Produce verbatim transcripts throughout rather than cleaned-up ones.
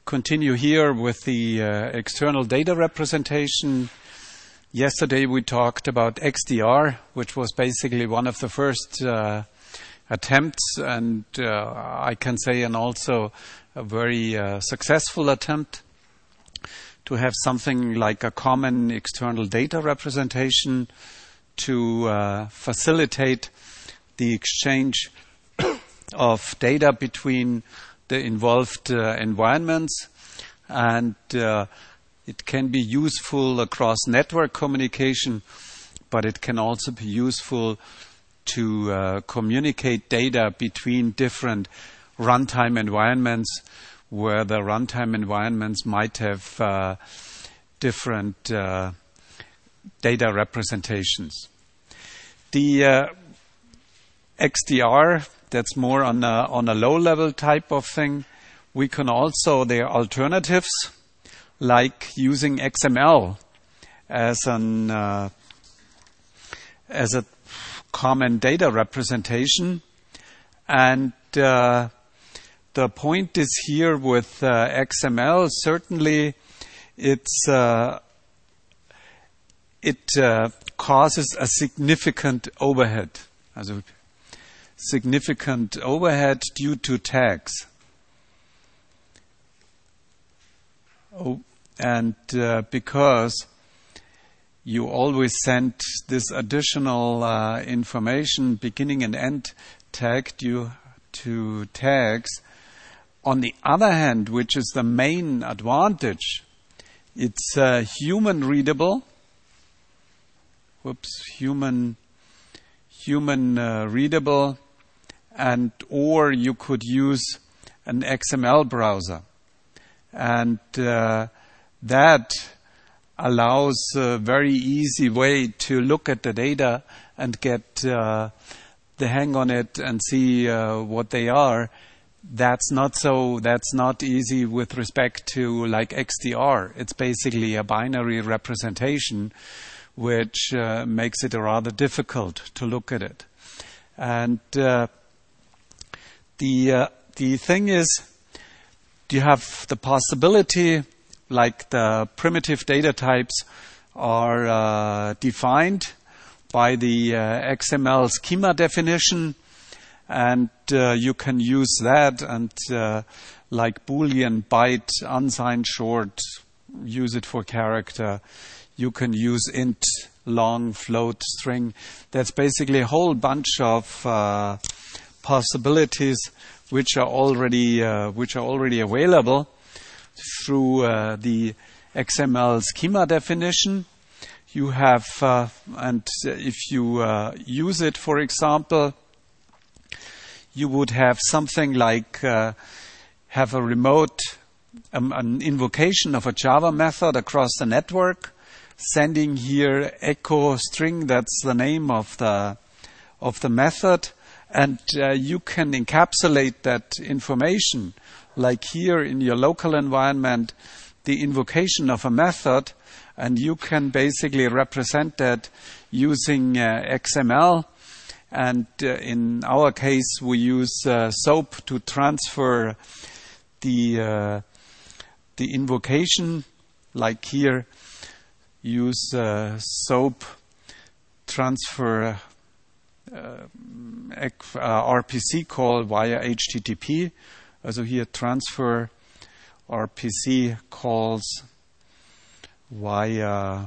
continue here with the uh, external data representation. Yesterday we talked about X D R, which was basically one of the first uh, attempts, and uh, I can say and also a very uh, successful attempt to have something like a common external data representation to uh, facilitate the exchange of data between the involved uh, environments, and uh, it can be useful across network communication, but it can also be useful to uh, communicate data between different runtime environments, where the runtime environments might have uh, different uh, data representations. The uh, X D R, that's more on a, on a low-level type of thing. We can also, there are alternatives, like using X M L as an uh, as a common data representation. And uh, the point is here with uh, X M L, certainly it's uh, it uh, causes a significant overhead. Also, significant overhead due to tags. Oh, and uh, because you always send this additional uh, information, beginning and end tag due to tags. On the other hand, which is the main advantage, it's uh, human readable. Whoops, human human uh, readable. And or you could use an X M L browser. And uh, that allows a very easy way to look at the data and get uh, the hang on it and see uh, what they are. That's not so, that's not easy with respect to like X D R. It's basically a binary representation, which uh, makes it rather difficult to look at it. And uh, The uh, the thing is, you have the possibility, like the primitive data types are uh, defined by the uh, X M L schema definition, and uh, you can use that and uh, like Boolean, byte, unsigned short, use it for character. You can use int, long, float, string. That's basically a whole bunch of uh, possibilities which are already uh, which are already available through uh, the X M L schema definition. You have, uh, and if you uh, use it, for example, you would have something like uh, have a remote um, an invocation of a Java method across the network, sending here echo string. That's the name of the of the method. And uh, you can encapsulate that information, like here in your local environment, the invocation of a method, and you can basically represent that using uh, X M L. And uh, in our case, we use uh, SOAP to transfer the uh, the invocation, like here, use uh, SOAP transfer Uh, uh, R P C call via H T T P. Also here transfer R P C calls via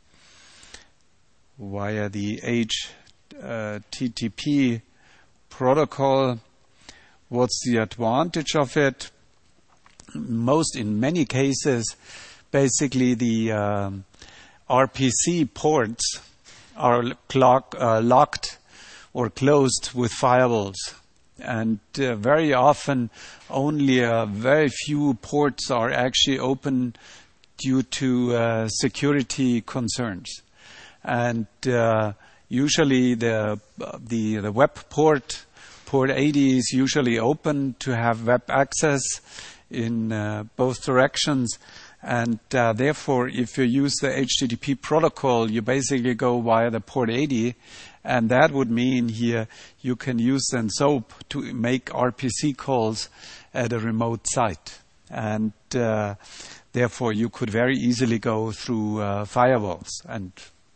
via the H T T P protocol. What's the advantage of it? Most, in many cases, basically the um, R P C ports are clock, uh, locked or closed with firewalls. And uh, very often only a very few ports are actually open due to uh, security concerns. And uh, usually the, the the web port, port eighty, is usually open to have web access in uh, both directions. And uh, therefore, if you use the H T T P protocol, you basically go via the port eighty. And that would mean here you can use then SOAP to make R P C calls at a remote site. And uh, therefore, you could very easily go through uh, firewalls. And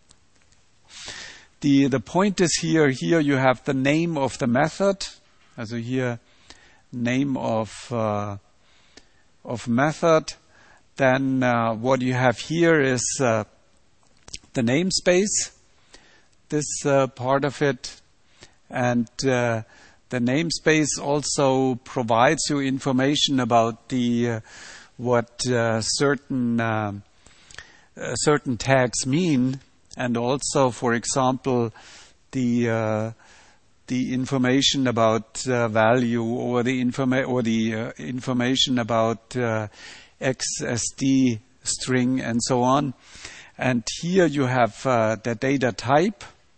the the point is here, here you have the name of the method. Also here, name of, uh, of method. Then uh, what you have here is uh, the namespace, this uh, part of it. And uh, the namespace also provides you information about the uh, what uh, certain uh, uh, certain tags mean, and also, for example, the uh, the information about uh, value or the informa- or the uh, information about uh, X S D string and so on. And here you have uh, the data type.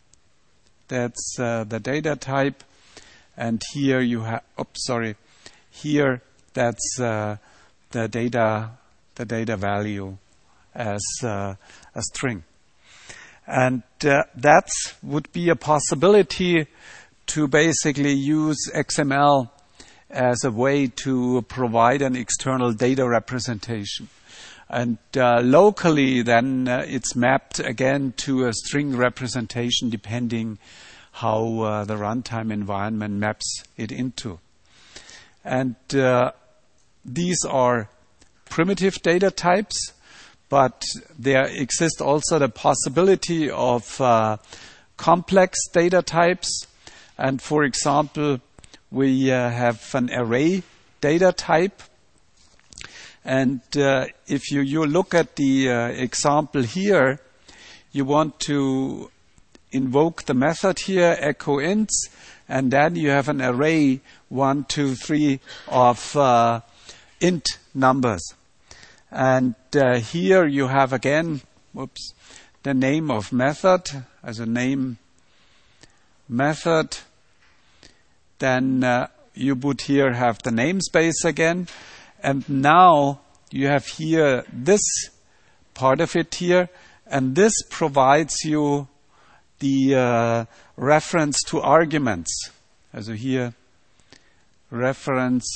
That's uh, the data type. And here you have, oops, sorry, here that's uh, the data, the data value as uh, a string. And uh, that would be a possibility to basically use X M L as a way to provide an external data representation. And uh, locally, then uh, it's mapped again to a string representation depending how uh, the runtime environment maps it into. And uh, these are primitive data types, but there exists also the possibility of uh, complex data types. And for example, we uh, have an array data type. And uh, if you, you look at the uh, example here, you want to invoke the method here, echo ints, and then you have an array, one, two, three, of uh, int numbers. And uh, here you have again, whoops, the name of method as a name method. Then uh, you would here have the namespace again. And now you have here this part of it here, and this provides you the uh, reference to arguments. Also here, reference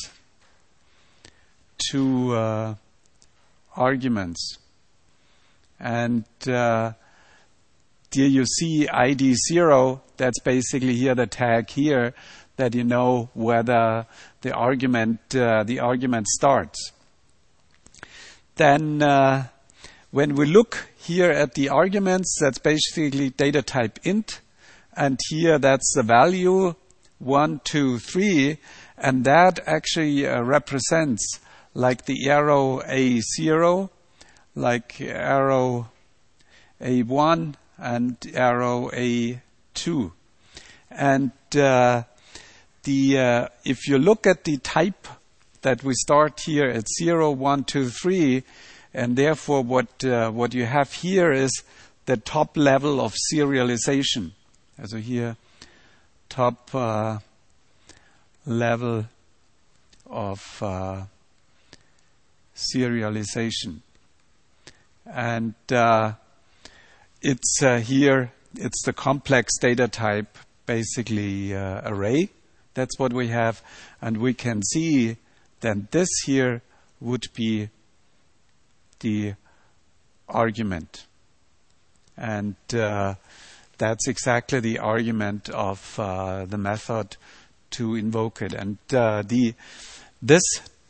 to uh, arguments. And uh, here you see I D zero, that's basically here the tag here, that you know whether the argument uh, the argument starts. Then uh, when we look here at the arguments, that's basically data type int, and here that's the value one, two, three, and that actually uh, represents like the arrow A zero, like arrow A one, and arrow A two. And uh, the uh, if you look at the type that we start here at zero, one, two, three, and therefore what uh, what you have here is the top level of serialization. So here, top uh, level of uh, serialization. And uh, it's uh, here, it's the complex data type, basically uh, array. That's what we have. And we can see that this here would be the argument. And uh, that's exactly the argument of uh, the method to invoke it. And uh, the this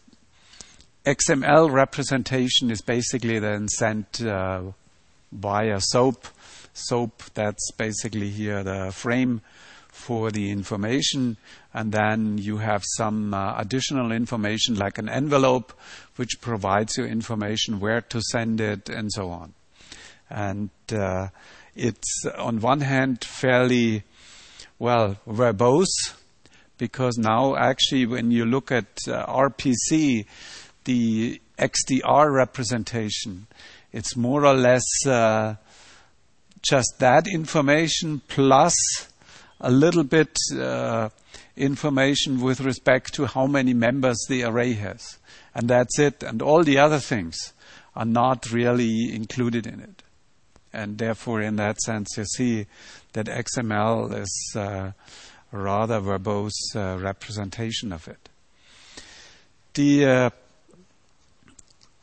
X M L representation is basically then sent uh, via SOAP. SOAP, that's basically here the frame for the information, and then you have some uh, additional information like an envelope which provides you information where to send it and so on. And uh, it's on one hand fairly, well, verbose, because now actually when you look at uh, R P C, the X D R representation, it's more or less uh, just that information plus a little bit uh, information with respect to how many members the array has. And that's it. And all the other things are not really included in it. And therefore, in that sense, you see that X M L is uh, a rather verbose uh, representation of it. The uh,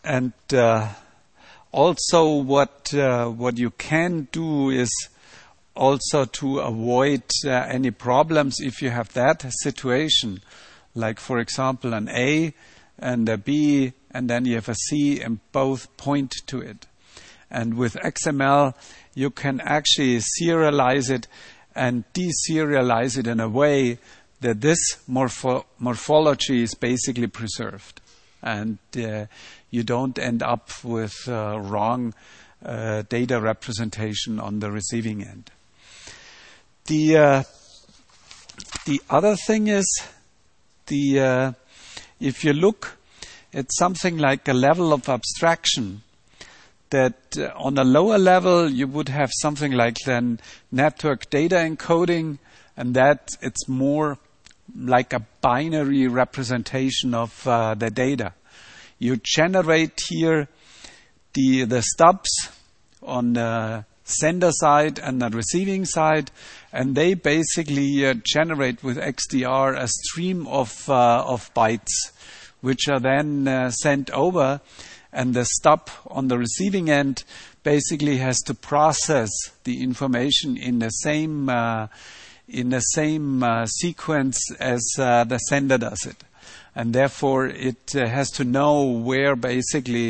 and uh, also what uh, what you can do is also to avoid uh, any problems if you have that situation, like for example an A and a B and then you have a C and both point to it. And with X M L you can actually serialize it and deserialize it in a way that this morpho- morphology is basically preserved. And uh, you don't end up with uh, wrong uh, data representation on the receiving end. The uh, the other thing is, the uh, if you look at something like a level of abstraction, that uh, on a lower level you would have something like then network data encoding, and that it's more like a binary representation of uh, the data. You generate here the the stubs on the sender side and the receiving side, and they basically uh, generate with X D R a stream of uh, of bytes, which are then uh, sent over, and the stub on the receiving end basically has to process the information in the same uh, in the same uh, sequence as uh, the sender does it. And therefore it uh, has to know where basically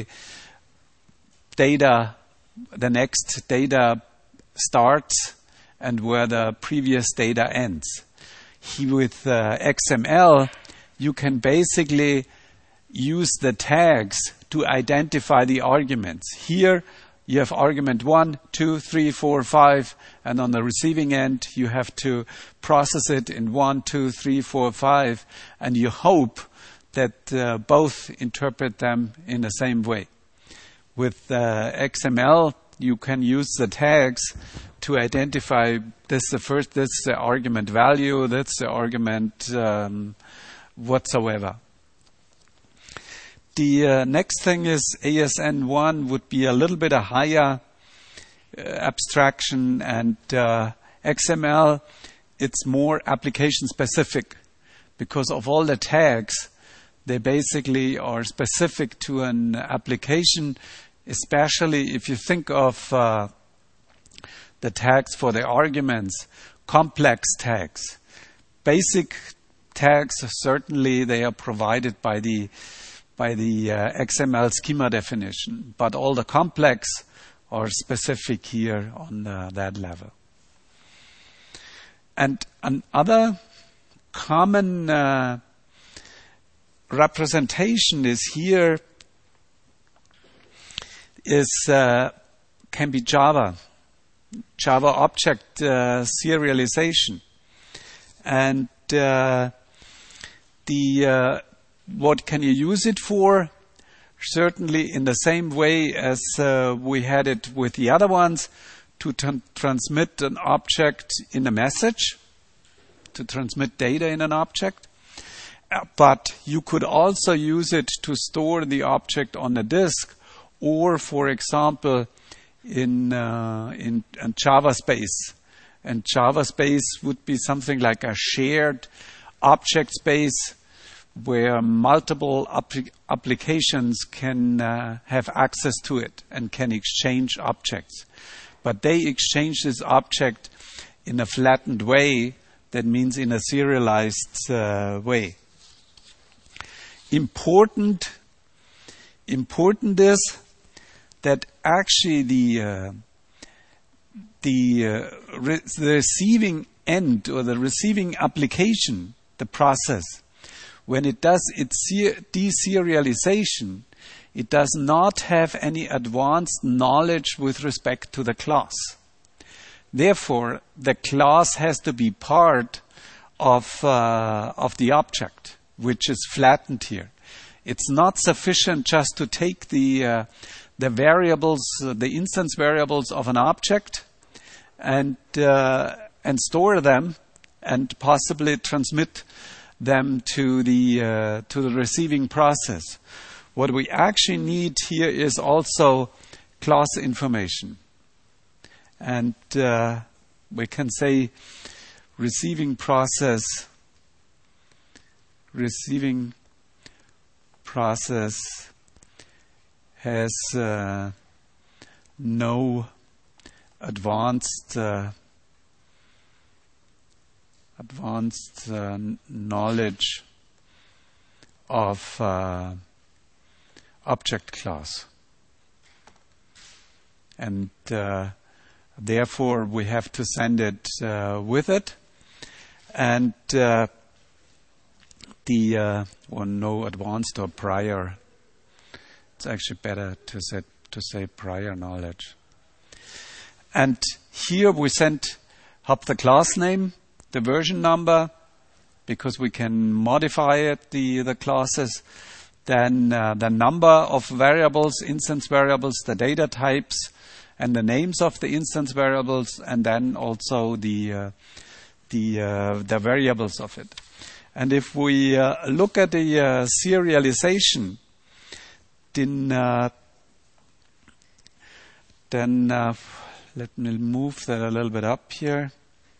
data, the next data starts and where the previous data ends. Here with uh, X M L, you can basically use the tags to identify the arguments. Here you have argument one, two, three, four, five, and on the receiving end you have to process it in one, two, three, four, five, and you hope that uh, both interpret them in the same way. With uh, X M L, you can use the tags to identify this is the first, this is the argument value, that's the argument um, whatsoever. The uh, next thing is A S N one would be a little bit a higher uh, abstraction, and uh, X M L, it's more application specific because of all the tags. They basically are specific to an application, especially if you think of uh, the tags for the arguments, complex tags. Basic tags, certainly they are provided by the by the uh, X M L schema definition, but all the complex are specific here on uh, that level. And another common uh, representation is here is uh, can be Java, Java object uh, serialization, and uh, the uh, what can you use it for? Certainly in the same way as uh, we had it with the other ones, to t- transmit an object in a message, to transmit data in an object. Uh, but you could also use it to store the object on the disk, or, for example, in uh, in, in Java space. And Java space would be something like a shared object space where multiple ap- applications can uh, have access to it and can exchange objects. But they exchange this object in a flattened way, that means in a serialized uh, way. Important, important is that actually the uh, the, uh, re- the receiving end or the receiving application, the process, when it does its deserialization, it does not have any advanced knowledge with respect to the class. Therefore, the class has to be part of uh, of the object, which is flattened here. It's not sufficient just to take the uh, the variables, uh, the instance variables of an object, and uh, and store them, and possibly transmit them to the uh, to the receiving process. What we actually need here is also class information, and uh, we can say receiving process, receiving process has uh, no advanced uh, advanced uh, knowledge of uh, object class, and uh, therefore we have to send it uh, with it, and uh, the uh, or no advanced or prior. It's actually better to say to say prior knowledge. And here we send up the class name, the version number, because we can modify it, the, the classes, then uh, the number of variables, instance variables, the data types, and the names of the instance variables, and then also the uh, the uh, the variables of it. And if we uh, look at the uh, serialization, then uh, then uh, let me move that a little bit up here.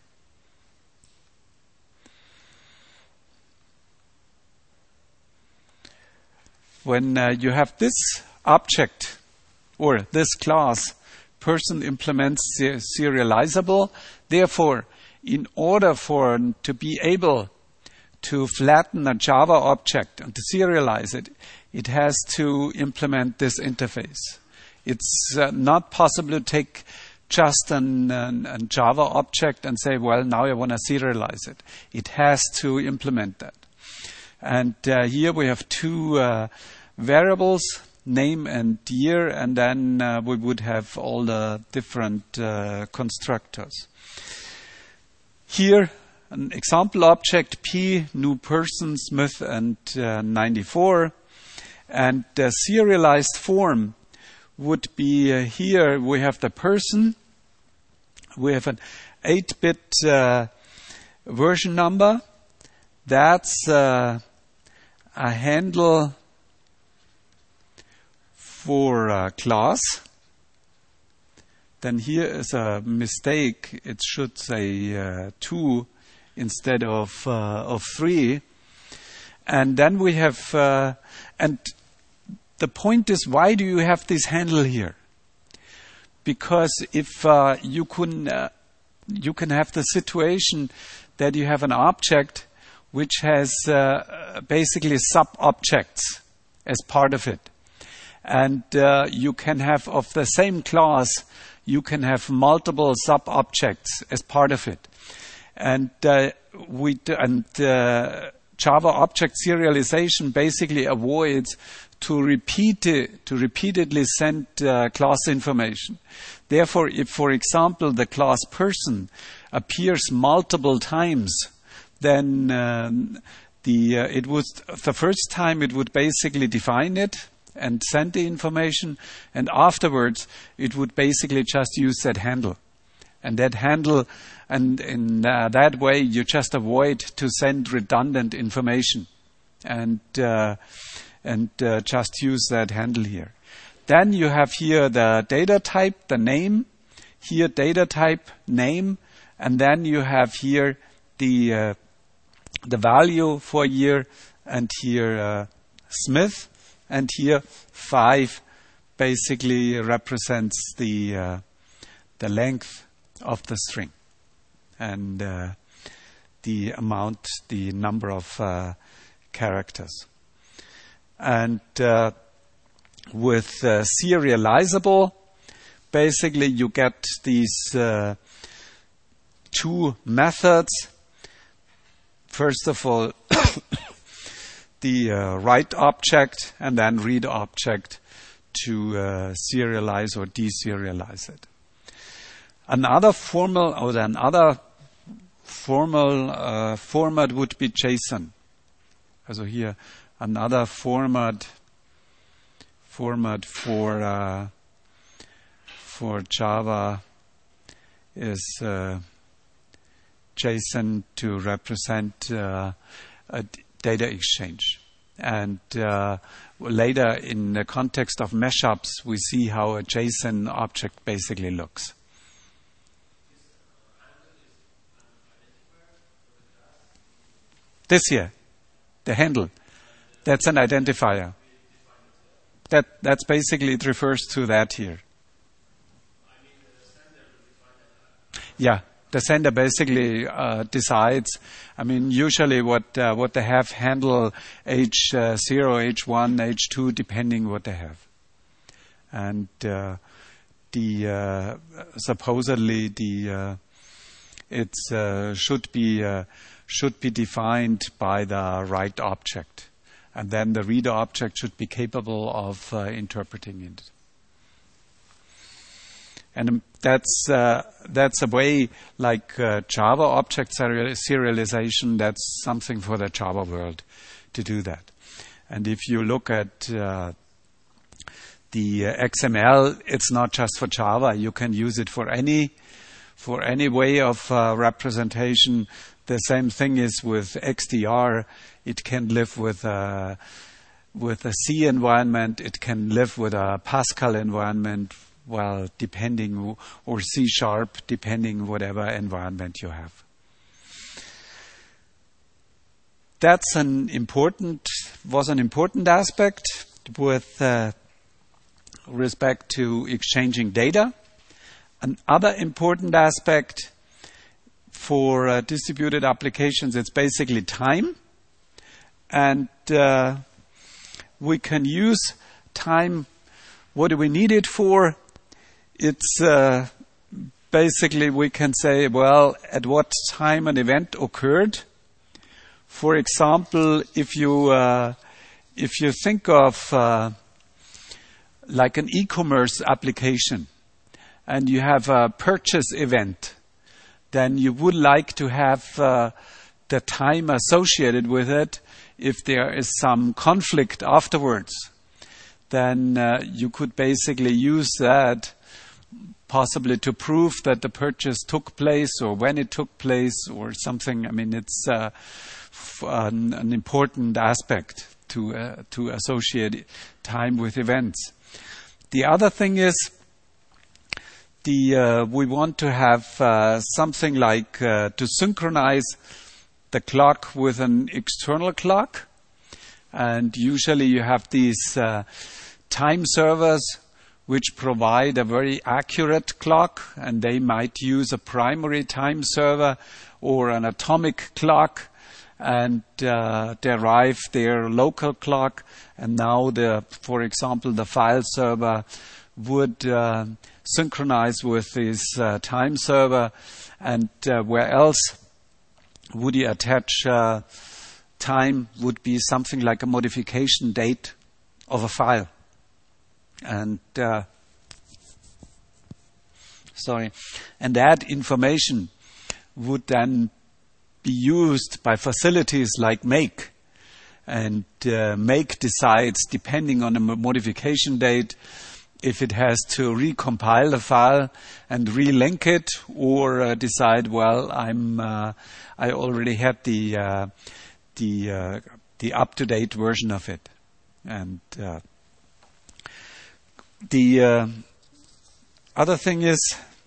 When uh, you have this object or this class, person implements ser- serializable. Therefore, in order for to be able to flatten a Java object and to serialize it, it has to implement this interface. It's uh, not possible to take just an, an, a Java object and say, well, now I want to serialize it. It has to implement that. And uh, here we have two uh, variables, name and year, and then uh, we would have all the different uh, constructors. Here, an example object P, new person, Smith and uh, ninety-four. And the serialized form would be uh, here we have the person. We have an eight-bit uh, version number. That's uh, a handle for a class. Then here is a mistake. It should say uh, two instead of uh, of three. And then we have, uh, and the point is, why do you have this handle here? Because if uh, you can, uh, you can have the situation that you have an object which has uh, basically sub-objects as part of it. And uh, you can have, of the same class, you can have multiple sub-objects as part of it. And uh, we d- and uh, Java object serialization basically avoids to repeat it, to repeatedly send uh, class information. Therefore, if, for example, the class person appears multiple times, then um, the uh, it would the first time it would basically define it and send the information, and afterwards it would basically just use that handle. And that handle, and in uh, that way you just avoid to send redundant information, and uh, and uh, just use that handle here. Then you have here the data type, the name, here data type, name, and then you have here the uh, the value for year, and here uh, Smith. And here, five basically represents the uh, the length of the string, and uh, the amount, the number of uh, characters. And uh, with uh, serializable, basically you get these uh, two methods. First of all, the uh, write object and then read object to uh, serialize or deserialize it. Another formal or another formal uh, format would be JSON. Also here another format format for uh, for Java is uh, JSON to represent uh, a data exchange. And uh, later in the context of mashups, we see how a JSON object basically looks. This here, the handle, that's an identifier. that that's basically, it refers to that here. I mean, the sender will define that. Yeah, the sender basically uh, decides. I mean, usually what uh, what they have handle H zero, H one, H two, depending what they have, and uh, the uh, supposedly the uh, it's uh, should be uh, should be defined by the right object, and then the reader object should be capable of uh, interpreting it. And that's uh, that's a way like uh, Java object serial- serialization. That's something for the Java world to do that. And if you look at uh, the uh, X M L, it's not just for Java. You can use it for any for any way of uh, representation. The same thing is with X D R. It can live with a with a C environment. It can live with a Pascal environment. Well, depending, or C sharp, depending whatever environment you have. That's an important, was an important aspect with uh, respect to exchanging data. Another important aspect for uh, distributed applications, it's basically time. And uh, we can use time. What do we need it for? It's uh, basically, we can say, well, at what time an event occurred. For example, if you uh, if you think of uh, like an e-commerce application and you have a purchase event, then you would like to have uh, the time associated with it. If there is some conflict afterwards, then uh, you could basically use that possibly to prove that the purchase took place or when it took place or something. I mean, it's uh, f- an, an important aspect to uh, to associate time with events. The other thing is the uh, we want to have uh, something like uh, to synchronize the clock with an external clock, and usually you have these uh, time servers which provide a very accurate clock, and they might use a primary time server or an atomic clock and uh, derive their local clock. And now, the, for example, the file server would uh, synchronize with this uh, time server. And uh, where else would you attach uh, time would be something like a modification date of a file. And uh, sorry, and that information would then be used by facilities like Make, and uh, Make decides, depending on the modification date, if it has to recompile the file and relink it, or uh, decide, well, I'm uh, I already had the uh, the uh, the up-to-date version of it, and. Uh, The uh, other thing is,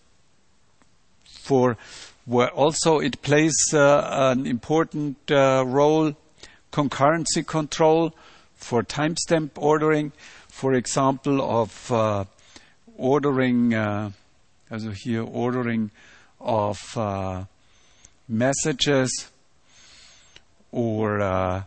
for where also it plays uh, an important uh, role, concurrency control for timestamp ordering. For example, of uh, ordering, uh, also here ordering of uh, messages, or uh,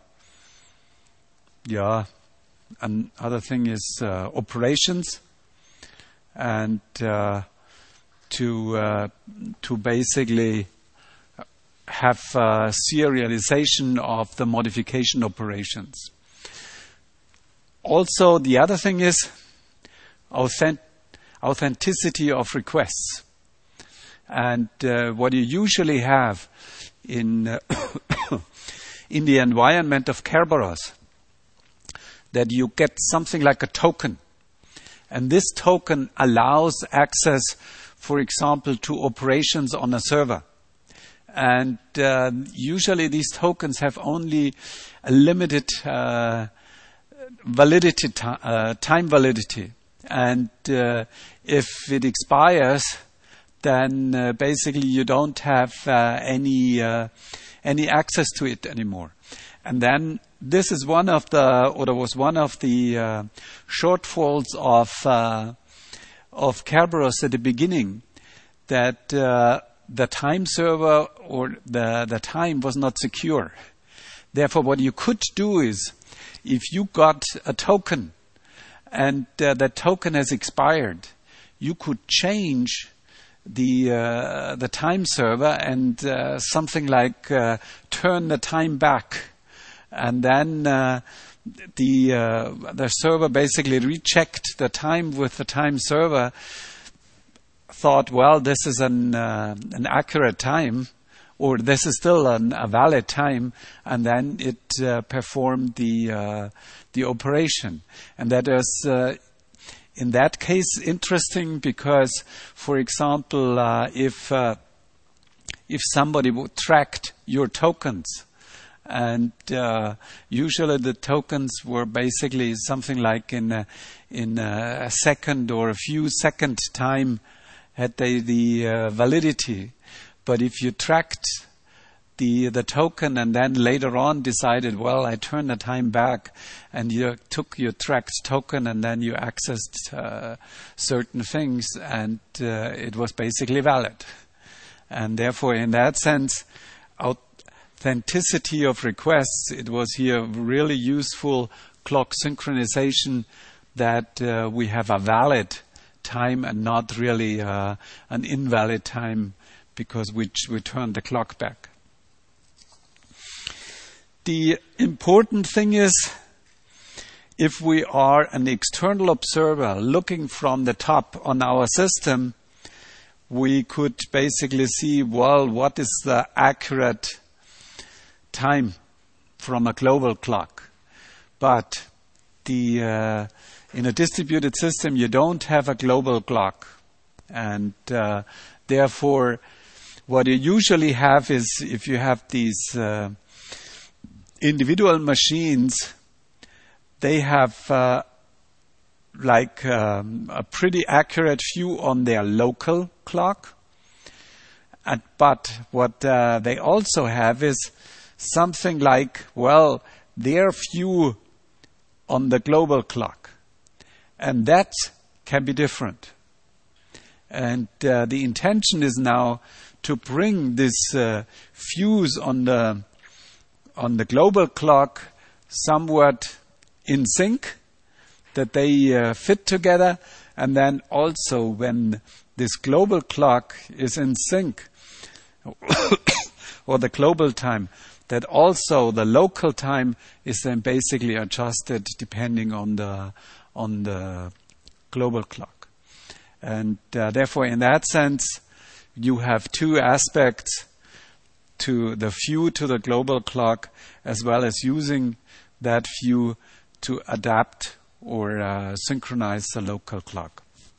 yeah. Another thing is uh, operations, and uh, to uh, to basically have uh, serialization of the modification operations. Also, the other thing is authentic, authenticity of requests, and uh, what you usually have in uh, in the environment of Kerberos, that you get something like a token. And this token allows access, for example, to operations on a server. And uh, usually these tokens have only a limited uh, validity, t- uh, time validity. And uh, if it expires, then uh, basically you don't have uh, any uh, any access to it anymore. And then this is one of the, or was one of the uh, shortfalls of uh, of Kerberos at the beginning, that uh, the time server or the the time was not secure. Therefore, what you could do is, if you got a token and uh, that token has expired, you could change the uh, the time server and uh, something like uh, turn the time back, and then uh, the uh, the server basically rechecked the time with the time server, thought, well, this is an uh, an accurate time, or this is still an, a valid time, and then it uh, performed the uh, the operation. And that is, uh, in that case, interesting because, for example, uh, if uh, if somebody would tracked your tokens, and uh, usually the tokens were basically something like in a, in a second or a few second time had they the uh, validity. But if you tracked the the token and then later on decided, well, I turn the time back, and you took your tracked token and then you accessed uh, certain things, and uh, it was basically valid. And therefore, in that sense, authenticity of requests, it was here really useful clock synchronization, that uh, we have a valid time and not really uh, an invalid time, because we, we turn the clock back. The important thing is, if we are an external observer looking from the top on our system, we could basically see, well, what is the accurate time from a global clock. But the uh, in a distributed system, you don't have a global clock. And uh, therefore, what you usually have is, if you have these uh, individual machines, they have uh, like um, a pretty accurate view on their local clock. And, but what uh, they also have is something like, well, their view on the global clock. And that can be different. And uh, the intention is now to bring this uh, views on the on the global clock somewhat in sync, that they uh, fit together, and then also when this global clock is in sync, or the global time, that also the local time is then basically adjusted depending on the on the global clock. And uh, therefore, in that sense, you have two aspects to the view to the global clock, as well as using that view to adapt or uh, synchronize the local clock.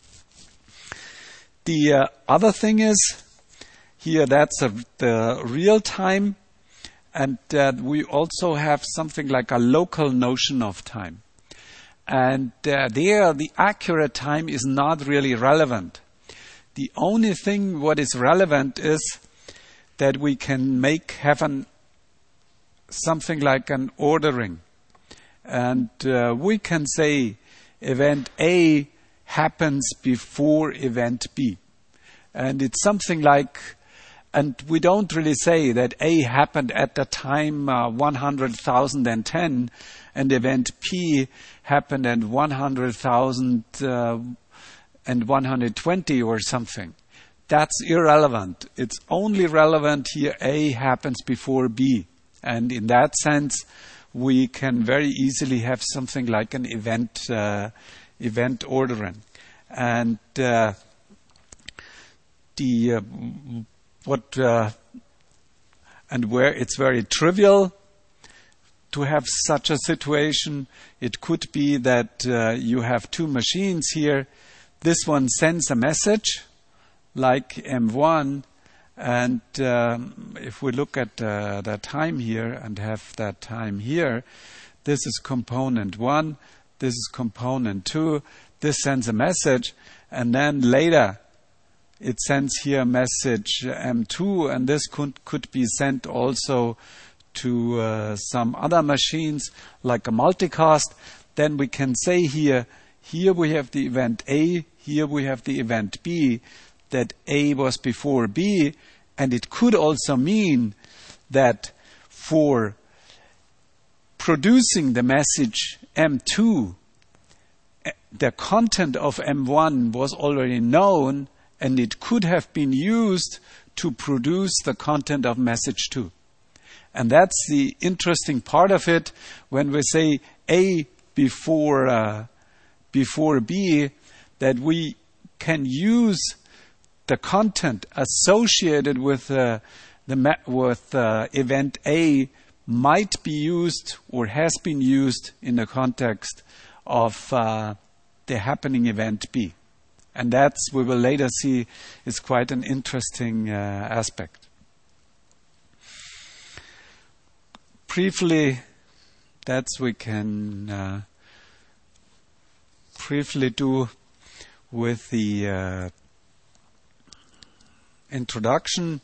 The uh, other thing is, here that's a, the real time, and uh, we also have something like a local notion of time. And uh, there the accurate time is not really relevant. The only thing what is relevant is that we can make have an, something like an ordering. And uh, we can say event A happens before event B. And it's something like, and we don't really say that A happened at the time uh, one hundred thousand ten, and event P happened at one hundred thousand uh, and one hundred twenty or something. That's irrelevant. It's only relevant here A happens before B. And in that sense, we can very easily have something like an event uh, event ordering. And uh, the uh, what uh, and where it's very trivial to have such a situation, it could be that uh, you have two machines here. This one sends a message like M one, and um, if we look at uh, the time here and have that time here, this is component one, this is component two, this sends a message, and then later it sends here a message M two, and this could, could be sent also to uh, some other machines like a multicast, then we can say here, here we have the event A, here we have the event B, that A was before B, and it could also mean that for producing the message M two, the content of M one was already known, and it could have been used to produce the content of message two. And that's the interesting part of it. When we say A before uh, before B, that we can use the content associated with uh, the ma- with uh, event A might be used or has been used in the context of uh, the happening event B. And that's, we will later see, is quite an interesting uh, aspect. Briefly, that's we can uh, briefly do with the uh, introduction.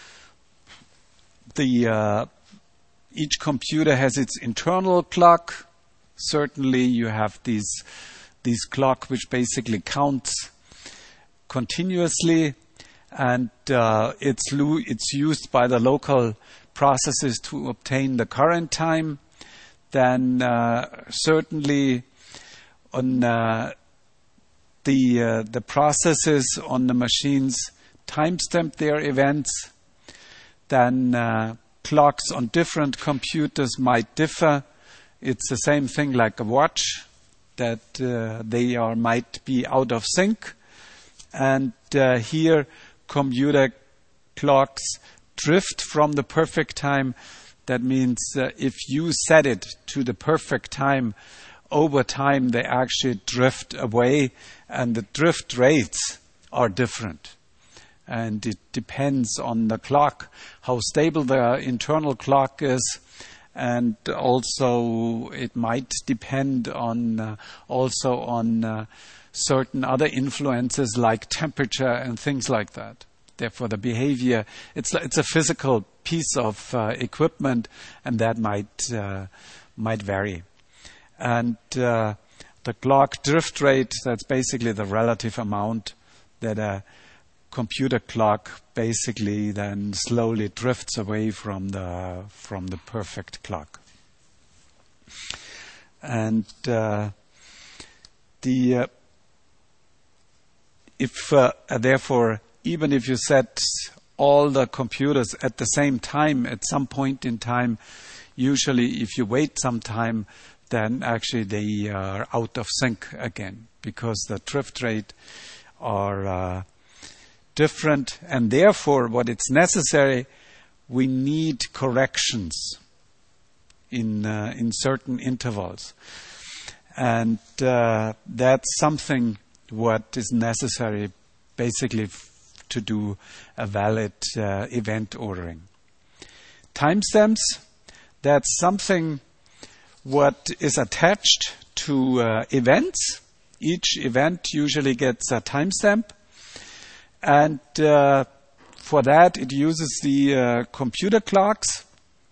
The uh, each computer has its internal clock. Certainly, you have these these clock which basically counts continuously, and uh, it's lo- it's used by the local processes to obtain the current time. Then uh, certainly on uh, the uh, the processes on the machines timestamp their events. Then uh, clocks on different computers might differ. It's the same thing like a watch, that uh, they are might be out of sync. And uh, here computer clocks drift from the perfect time. That means uh, if you set it to the perfect time, over time they actually drift away, and the drift rates are different. And it depends on the clock, how stable the internal clock is, and also it might depend on uh, also on uh, certain other influences like temperature and things like that. Therefore, the behavior, it's it's a physical piece of uh, equipment, and that might uh, might vary. And uh, the clock drift rate, that's basically the relative amount that a computer clock basically then slowly drifts away from the from the perfect clock. And uh, the uh, if uh, therefore, even if you set all the computers at the same time at some point in time, usually if you wait some time, then actually they are out of sync again, because the drift rate are uh, different, and therefore what it's necessary, we need corrections in uh, in certain intervals, and uh, that's something what is necessary basically f- to do a valid uh, event ordering. Timestamps, that's something what is attached to uh, events. Each event usually gets a timestamp. And uh, for that, it uses the uh, computer clocks.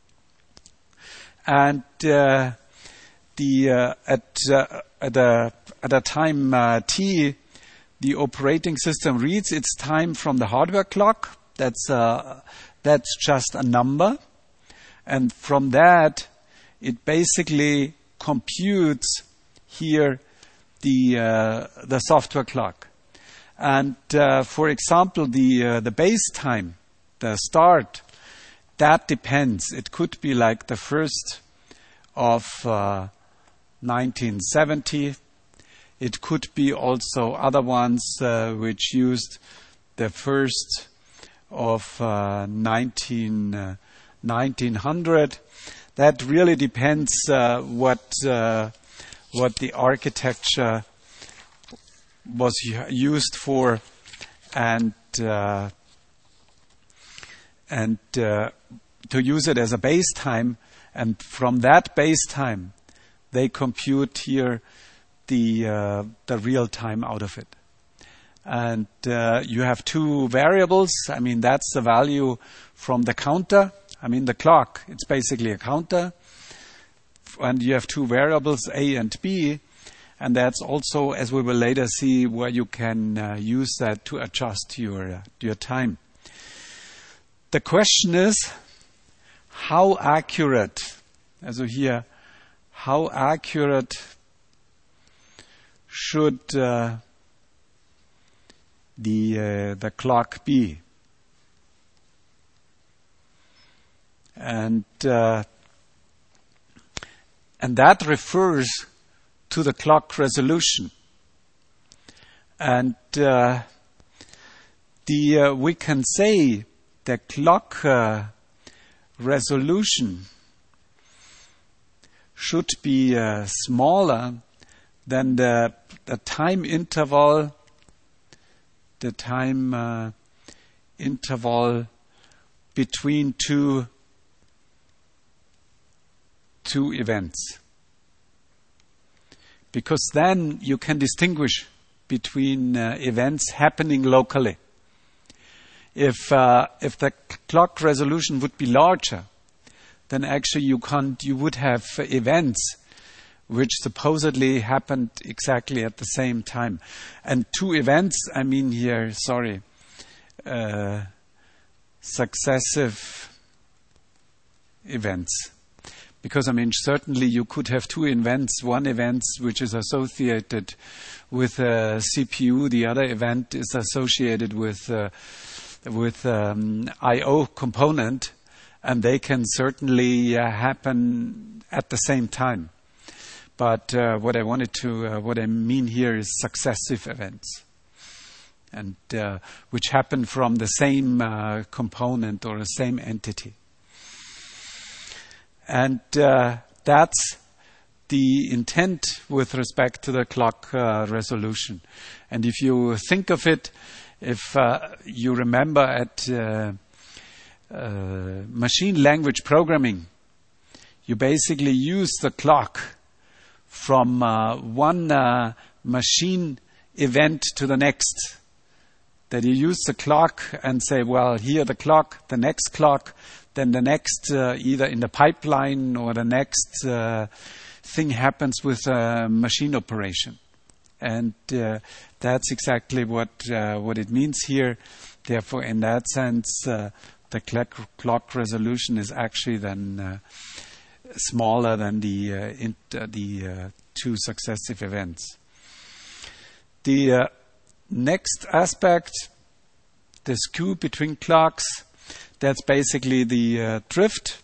And uh, the uh, at uh, at a at a time uh, t, the operating system reads its time from the hardware clock. That's uh, that's just a number, and from that, it basically computes here the uh, the software clock. And uh, for example, the uh, the base time, the start, that depends. It could be like the first of uh, nineteen seventy. It could be also other ones uh, which used the first of uh, nineteen, uh, nineteen hundred. That really depends uh, what uh, what the architecture was used for, and uh, and uh, to use it as a base time, and from that base time, they compute here the uh, the real time out of it. And uh, you have two variables. I mean, that's the value from the counter. I mean, the clock, it's basically a counter, and you have two variables, A and B, and that's also, as we will later see, where you can uh, use that to adjust your, uh, your time. The question is, how accurate, also here, how accurate should uh, the uh, the clock be? And uh, and that refers to the clock resolution. And uh, the uh, we can say the clock uh, resolution should be uh, smaller than the the time interval, the time uh, interval between two two events. Because then you can distinguish between uh, events happening locally. If uh, if the clock resolution would be larger, then actually you can't. You would have events which supposedly happened exactly at the same time, and two events. I mean here, sorry, uh, successive events. Because, I mean, certainly you could have two events. One event which is associated with a C P U, the other event is associated with uh, with um, I O component, and they can certainly uh, happen at the same time. But uh, what I wanted to, uh, what I mean here is successive events, and uh, which happen from the same uh, component or the same entity. And uh, that's the intent with respect to the clock uh, resolution. And if you think of it, if uh, you remember at uh, uh, machine language programming, you basically use the clock from uh, one uh, machine event to the next. That you use the clock and say, well, here the clock, the next clock, then the next, uh, either in the pipeline or the next uh, thing happens with uh, machine operation. And uh, that's exactly what uh, what it means here. Therefore, in that sense, uh, the clock, clock resolution is actually then uh, smaller than the, uh, in, uh, the uh, two successive events. The uh, next aspect, the skew between clocks, that's basically the uh, drift.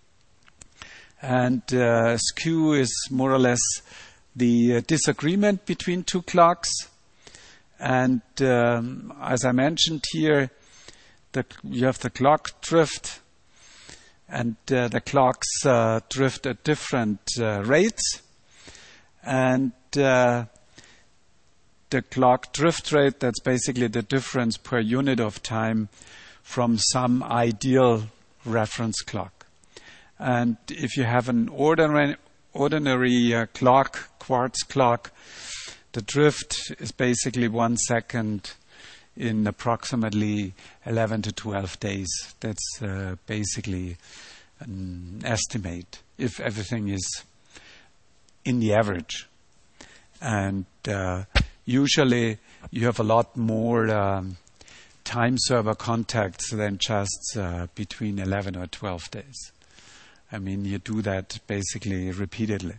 And uh, skew is more or less the uh, disagreement between two clocks. And um, as I mentioned here, the, you have the clock drift, and uh, the clocks uh, drift at different uh, rates. And uh, the clock drift rate, that's basically the difference per unit of time from some ideal reference clock. And if you have an ordinary, ordinary uh, clock, quartz clock, the drift is basically one second in approximately eleven to twelve days. That's uh, basically an estimate if everything is in the average. And uh, usually you have a lot more um, time server contacts than just uh, between eleven or twelve days. I mean, you do that basically repeatedly.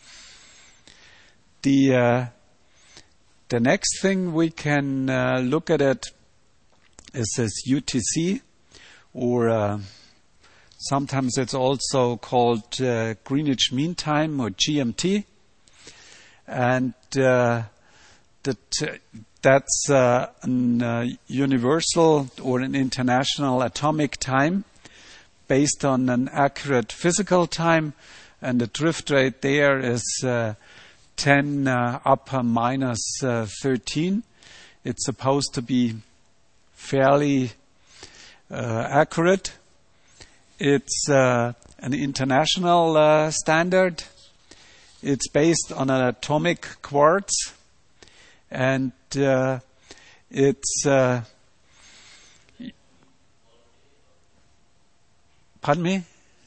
The uh, the next thing we can uh, look at it is this U T C, or uh, sometimes it's also called uh, Greenwich Mean Time, or G M T, and uh, that that's uh, an uh, universal or an international atomic time based on an accurate physical time, and the drift rate there is uh, ten uh, upper minus uh, thirteen. It's supposed to be fairly uh, accurate. It's uh, an international uh, standard. It's based on an atomic quartz, and uh, it's uh, Pardon me?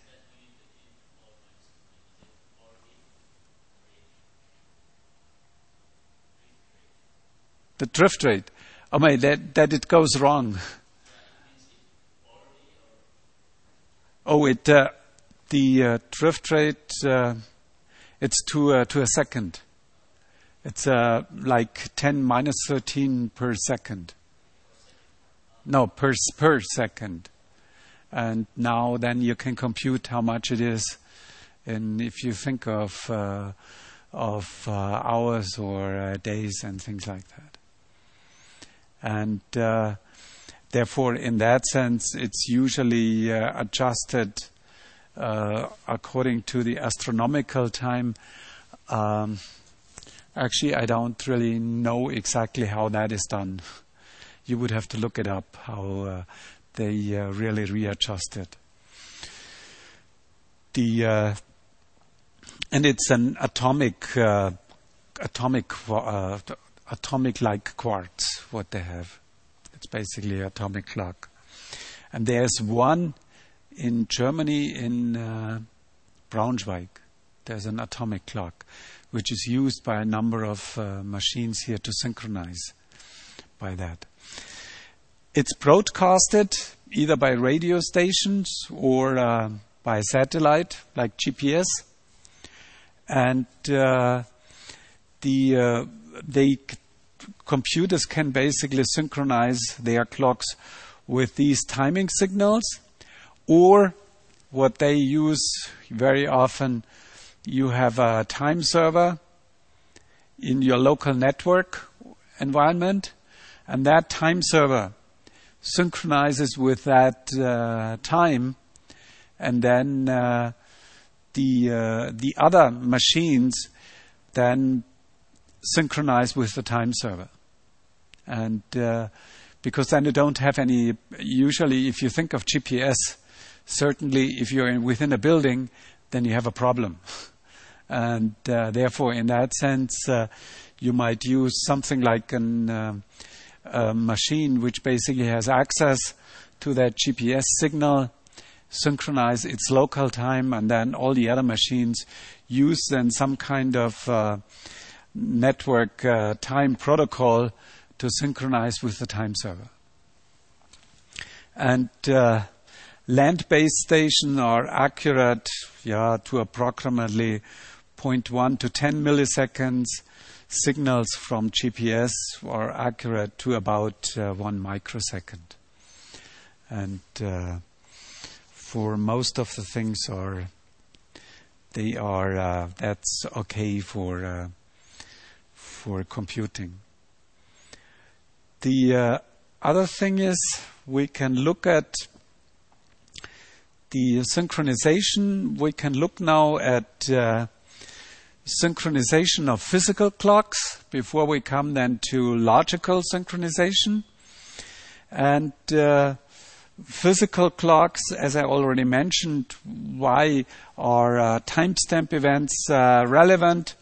The drift rate. Oh my, that, that it goes wrong. Oh, it, uh, the uh, drift rate, uh, it's to, uh, to a second. It's uh, like ten minus thirteen per second. No, per, per second. And now then you can compute how much it is. And if you think of, uh, of uh, hours or uh, days and things like that. And uh, therefore, in that sense, it's usually uh, adjusted uh, according to the astronomical time. Um, actually, I don't really know exactly how that is done. You would have to look it up, how uh, they uh, really readjust it. The uh, and it's an atomic, uh, atomic, uh, atomic-like quartz. What they have, it's basically atomic clock. And there's one in Germany, in uh, Braunschweig. There's an atomic clock, which is used by a number of uh, machines here to synchronize by that. It's broadcasted either by radio stations or uh, by satellite, like G P S. And uh, the uh, they computers can basically synchronize their clocks with these timing signals, or what they use very often, you have a time server in your local network environment, and that time server synchronizes with that uh, time, and then uh, the uh, the other machines then synchronize with the time server. And uh, because then you don't have any, usually if you think of G P S, certainly if you're in, within a building, then you have a problem. And uh, therefore, in that sense, uh, you might use something like an, uh, a machine which basically has access to that G P S signal, synchronize its local time, and then all the other machines use then some kind of uh, network uh, time protocol to synchronize with the time server. And uh, land-based stations are accurate, yeah, to approximately zero point one to ten milliseconds. Signals from G P S are accurate to about uh, one microsecond. And uh, for most of the things are, they are, uh, that's okay for uh, for computing. The uh, other thing is we can look at the synchronization. We can look now at uh, synchronization of physical clocks before we come then to logical synchronization. And uh, physical clocks, as I already mentioned, why are uh, timestamp events uh, relevant?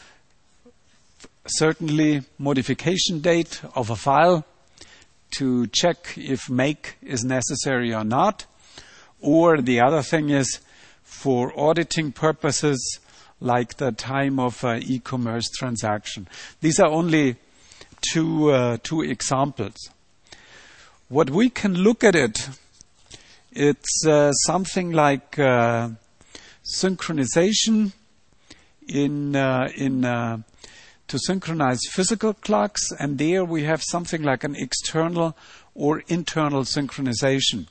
Certainly modification date of a file to check if make is necessary or not. Or the other thing is for auditing purposes, like the time of an e-commerce transaction. These are only two, uh, two examples. What we can look at it, it's uh, something like uh, synchronization in uh, in uh, to synchronize physical clocks, and there we have something like an external or internal synchronization.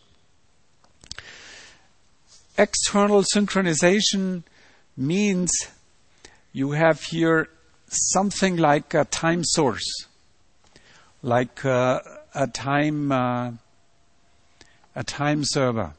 External synchronization means you have here something like a time source, like uh, a time uh, a time server,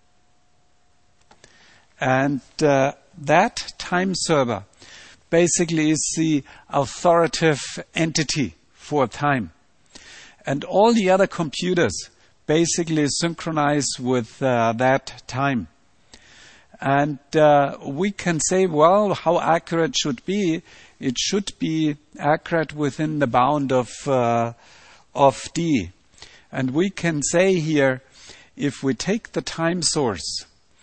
and uh, that time server basically is the authoritative entity for time, and all the other computers basically synchronize with uh, that time. And uh, we can say, well, how accurate should be? It should be accurate within the bound of uh, of D. And we can say here, if we take the time source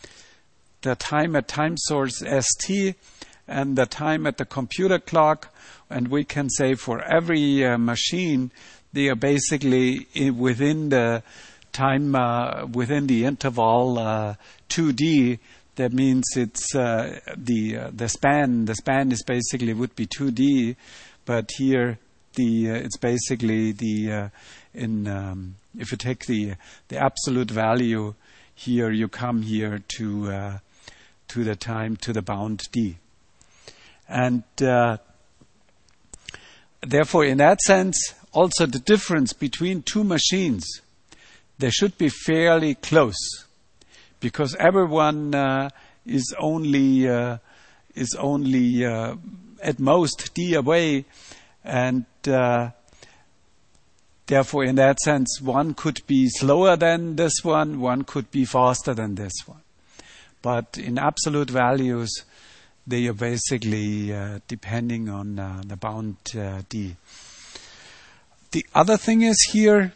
the time at time source S T and the time at the computer clock. And we can say for every uh, machine, they are basically in, within the time, uh, within the interval uh, two D. That means it's uh, the uh, the span. The span is basically would be two D, but here the uh, it's basically the uh, in um, if you take the the absolute value here, you come here to uh, to the time to the bound D, and uh, therefore, in that sense, also the difference between two machines, they should be fairly close, because everyone uh, is only uh, is only uh, at most D away, and uh, therefore, in that sense, one could be slower than this one, one could be faster than this one. But in absolute values, they are basically uh, depending on uh, the bound uh, D. The other thing is here,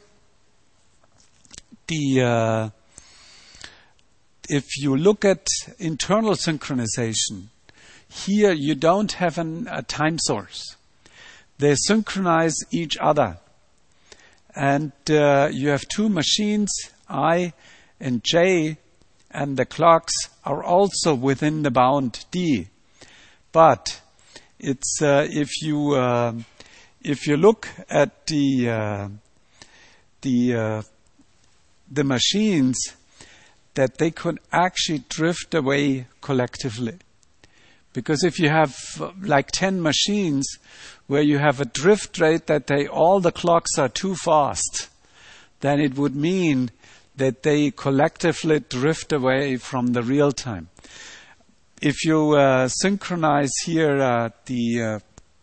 the uh, if you look at internal synchronization, here you don't have an, a time source. They synchronize each other. And uh, you have two machines, I and J, and the clocks are also within the bound D. But it's uh, if you uh, if you look at the uh, the uh, the machines, that they could actually drift away collectively. Because if you have uh, like ten machines where you have a drift rate that they all the clocks are too fast, then it would mean that they collectively drift away from the real time. If you uh, synchronize here uh, the uh,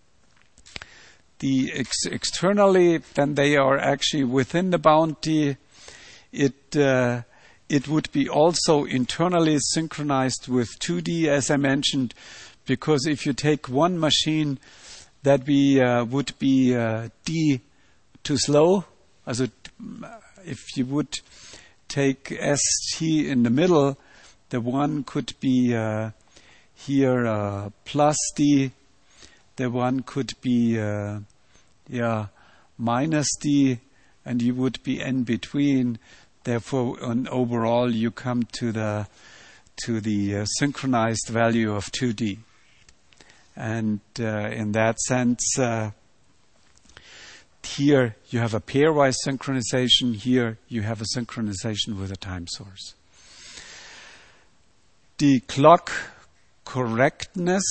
the ex- externally, then they are actually within the boundary. It uh, it would be also internally synchronized with two D, as I mentioned, because if you take one machine, that be uh, would be uh, D too slow. Also, if you would take S T in the middle, the one could be uh, here uh, plus D, the one could be uh, yeah minus D, and you would be in between. Therefore, on overall, you come to the to the uh, synchronized value of two D, and uh, in that sense, uh, here you have a pairwise synchronization. Here you have a synchronization with a time source. The clock correctness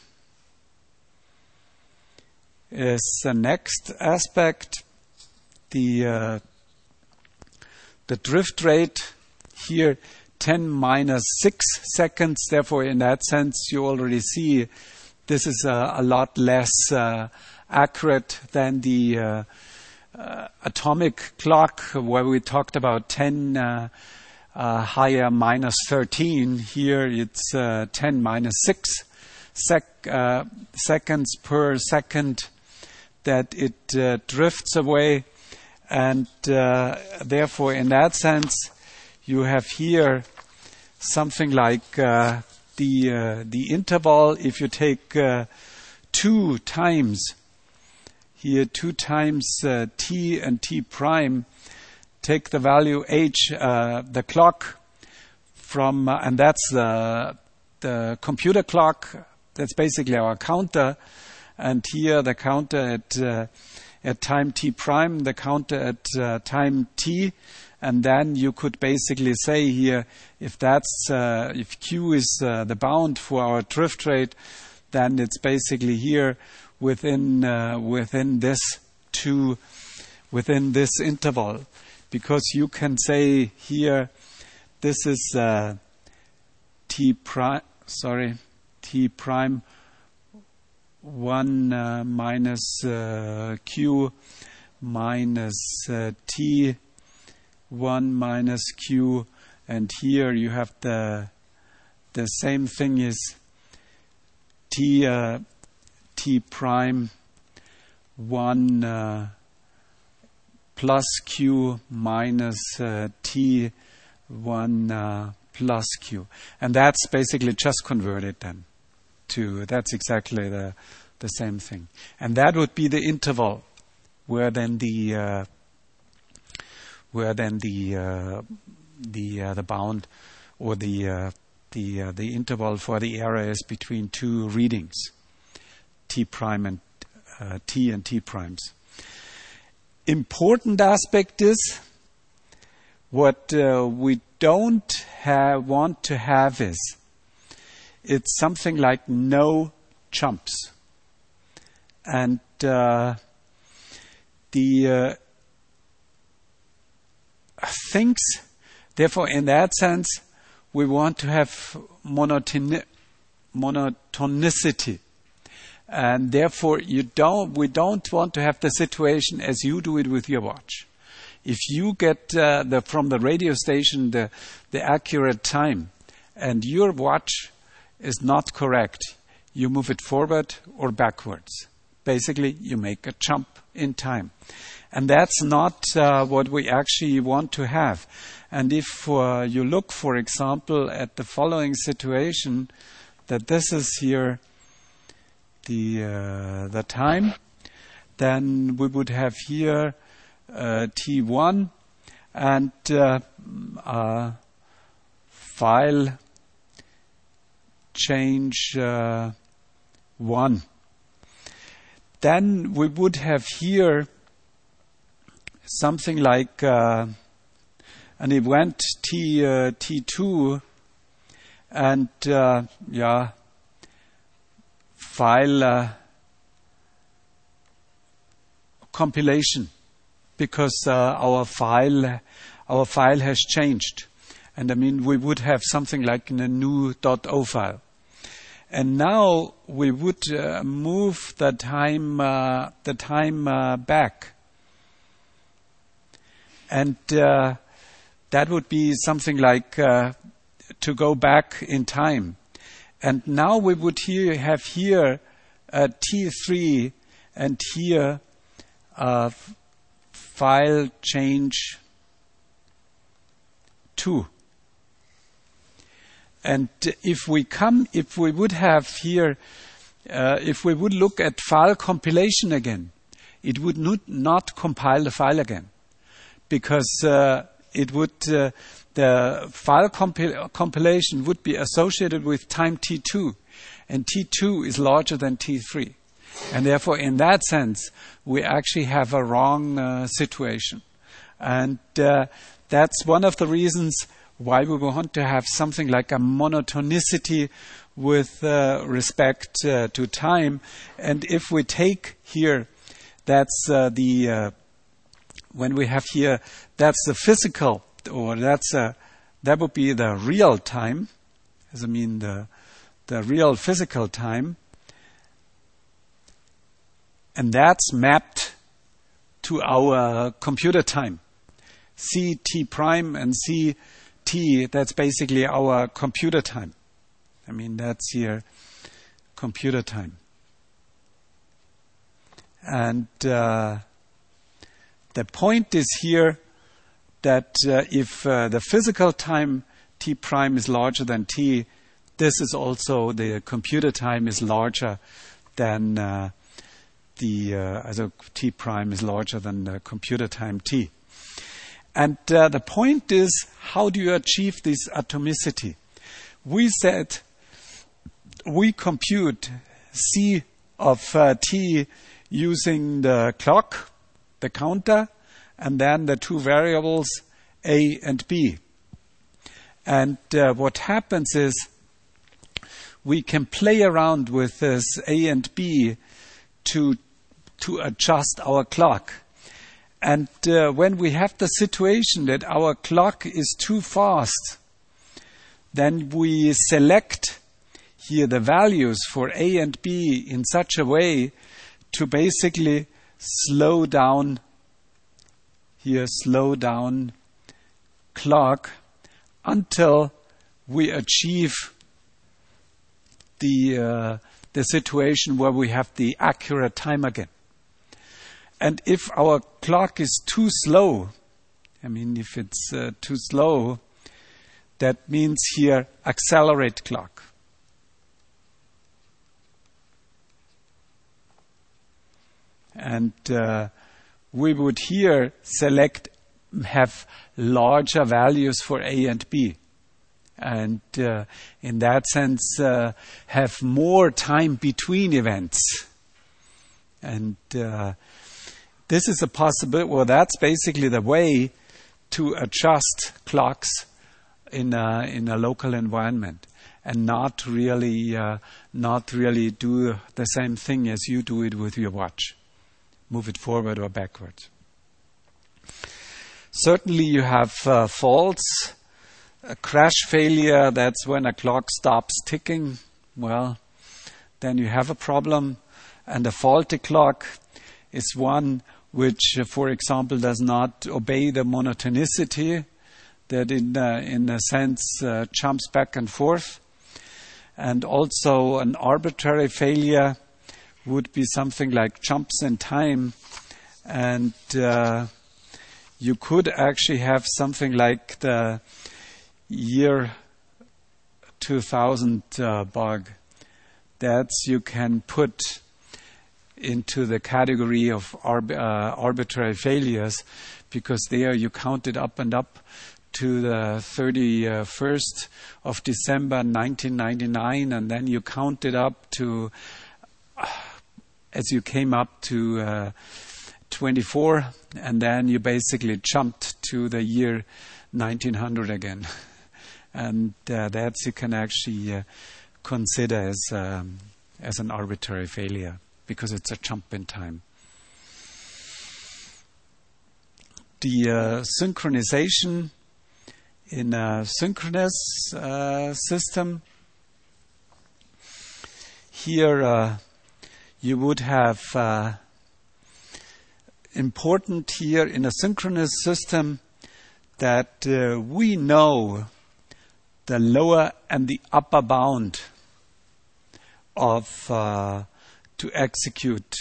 is the next aspect. The uh, the drift rate here, ten minus six seconds. Therefore, in that sense, you already see this is a, a lot less uh, accurate than the uh, uh, atomic clock, where we talked about ten uh, uh, higher minus thirteen. Here it's uh, ten minus six sec- uh, seconds per second that it uh, drifts away. And uh, therefore, in that sense, you have here something like uh, the uh, the interval. If you take uh, two times here, two times uh, t and t prime, take the value h, uh, the clock from, uh, and that's the the computer clock. That's basically our counter, and here the counter at uh, at time t prime, the counter at uh, time t, and then you could basically say here, if that's uh, if q is uh, the bound for our drift rate, then it's basically here within uh, within this two within this interval, because you can say here this is uh, t prime sorry t prime one uh, minus uh, q minus uh, t one minus q, and here you have the the same thing is t uh, t prime one uh, plus q minus uh, t one uh, plus Q. And that's basically just converted then to, that's exactly the, the same thing. And that would be the interval where then the, uh, where then the, uh, the, uh, the bound or the, uh, the, uh, the interval for the error is between two readings, T prime and uh, T and T primes. Important aspect is what uh, we don't have, want to have is it's something like no jumps. And uh, the uh, things, therefore, in that sense, we want to have monotoni- monotonicity. And therefore, you don't, we don't want to have the situation as you do it with your watch. If you get uh, the, from the radio station the, the accurate time and your watch is not correct, you move it forward or backwards. Basically, you make a jump in time. And that's not uh, what we actually want to have. And if uh, you look, for example, at the following situation, that this is here the uh, the time, then we would have here uh, T one and uh, uh, file change uh, one. Then we would have here something like uh, an event T uh, T two and uh, yeah. file uh, compilation, because uh, our file our file has changed, and I mean we would have something like in a new .o file, and now we would uh, move the time uh, the time uh, back, and uh, that would be something like uh, to go back in time. And now we would here have here uh, T three and here uh, file change two. And if we come, if we would have here, uh, if we would look at file compilation again, it would not, not compile the file again, because uh, it would. Uh, The file compi- compilation would be associated with time T two, and T two is larger than T three. And therefore, in that sense, we actually have a wrong uh, situation. And uh, that's one of the reasons why we want to have something like a monotonicity with uh, respect uh, to time. And if we take here, that's uh, the, uh, when we have here, that's the physical, or that's a, that would be the real time, as I mean the the real physical time, and that's mapped to our computer time. C T prime and C T, that's basically our computer time. I mean that's here computer time, and uh, the point is here that uh, if uh, the physical time T prime is larger than T, this is also the computer time is larger than uh, the, uh, also T prime is larger than the computer time T. And uh, the point is, how do you achieve this atomicity? We said we compute C of uh, T using the clock, the counter, and then the two variables A and B. And uh, what happens is we can play around with this A and B to to adjust our clock. And uh, when we have the situation that our clock is too fast, then we select here the values for A and B in such a way to basically slow down here slow down clock until we achieve the uh, the situation where we have the accurate time again. And if our clock is too slow, I mean, if it's uh, too slow, That means here accelerate clock. And uh, we would here select, have larger values for A and B. And uh, in that sense, uh, have more time between events. And uh, this is a possibility. Well, that's basically the way to adjust clocks in a, in a local environment, and not really, uh, not really do the same thing as you do it with your watch. Move it forward or backwards. Certainly, you have uh, faults. A crash failure, that's when a clock stops ticking. Well, then you have a problem. And a faulty clock is one which, uh, for example, does not obey the monotonicity, that in, uh, in a sense uh, jumps back and forth. And also an arbitrary failure would be something like jumps in time. And uh, you could actually have something like the year two thousand uh, bug. That's you can put into the category of arb- uh, arbitrary failures, because there you count it up and up to the thirty-first of December nineteen ninety-nine, and then you count it up to uh, as you came up to uh, twenty-four, and then you basically jumped to the year nineteen hundred again. And uh, that you can actually uh, consider as um, as an arbitrary failure, because it's a jump in time. The uh, synchronization in a synchronous uh, system, here uh, you would have uh, important here in a synchronous system that uh, we know the lower and the upper bound of uh, to execute.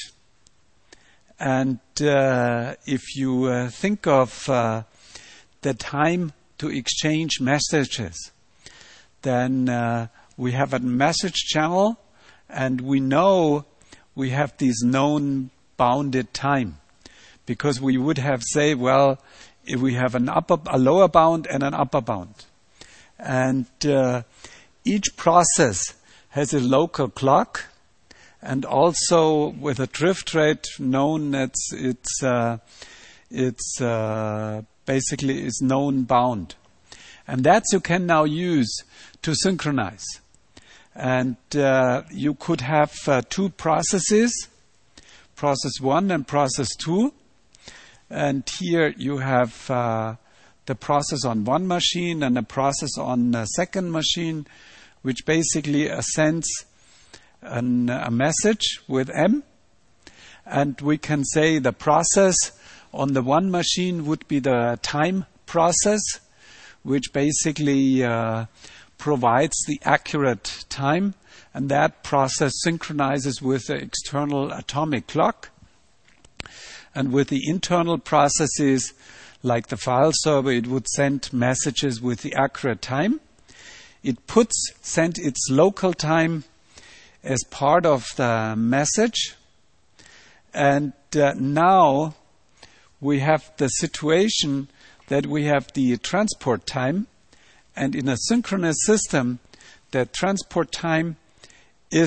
And uh, if you uh, think of uh, the time to exchange messages, then uh, we have a message channel, and we know we have this known bounded time, because we would have say, well, if we have an upper, a lower bound and an upper bound. And uh, each process has a local clock, and also with a drift rate known it's it's uh, it's uh, basically is known bound, and that you can now use to synchronize. And uh, you could have uh, two processes, process one and process two, and here you have Uh, the process on one machine and a process on a second machine, which basically sends an, a message with M. And we can say the process on the one machine would be the time process, which basically uh, provides the accurate time. And that process synchronizes with the external atomic clock. And with the internal processes, like the file server, it would send messages with the accurate time. It puts, send its local time as part of the message. And uh, now we have the situation that we have the transport time. And in a synchronous system, the transport time is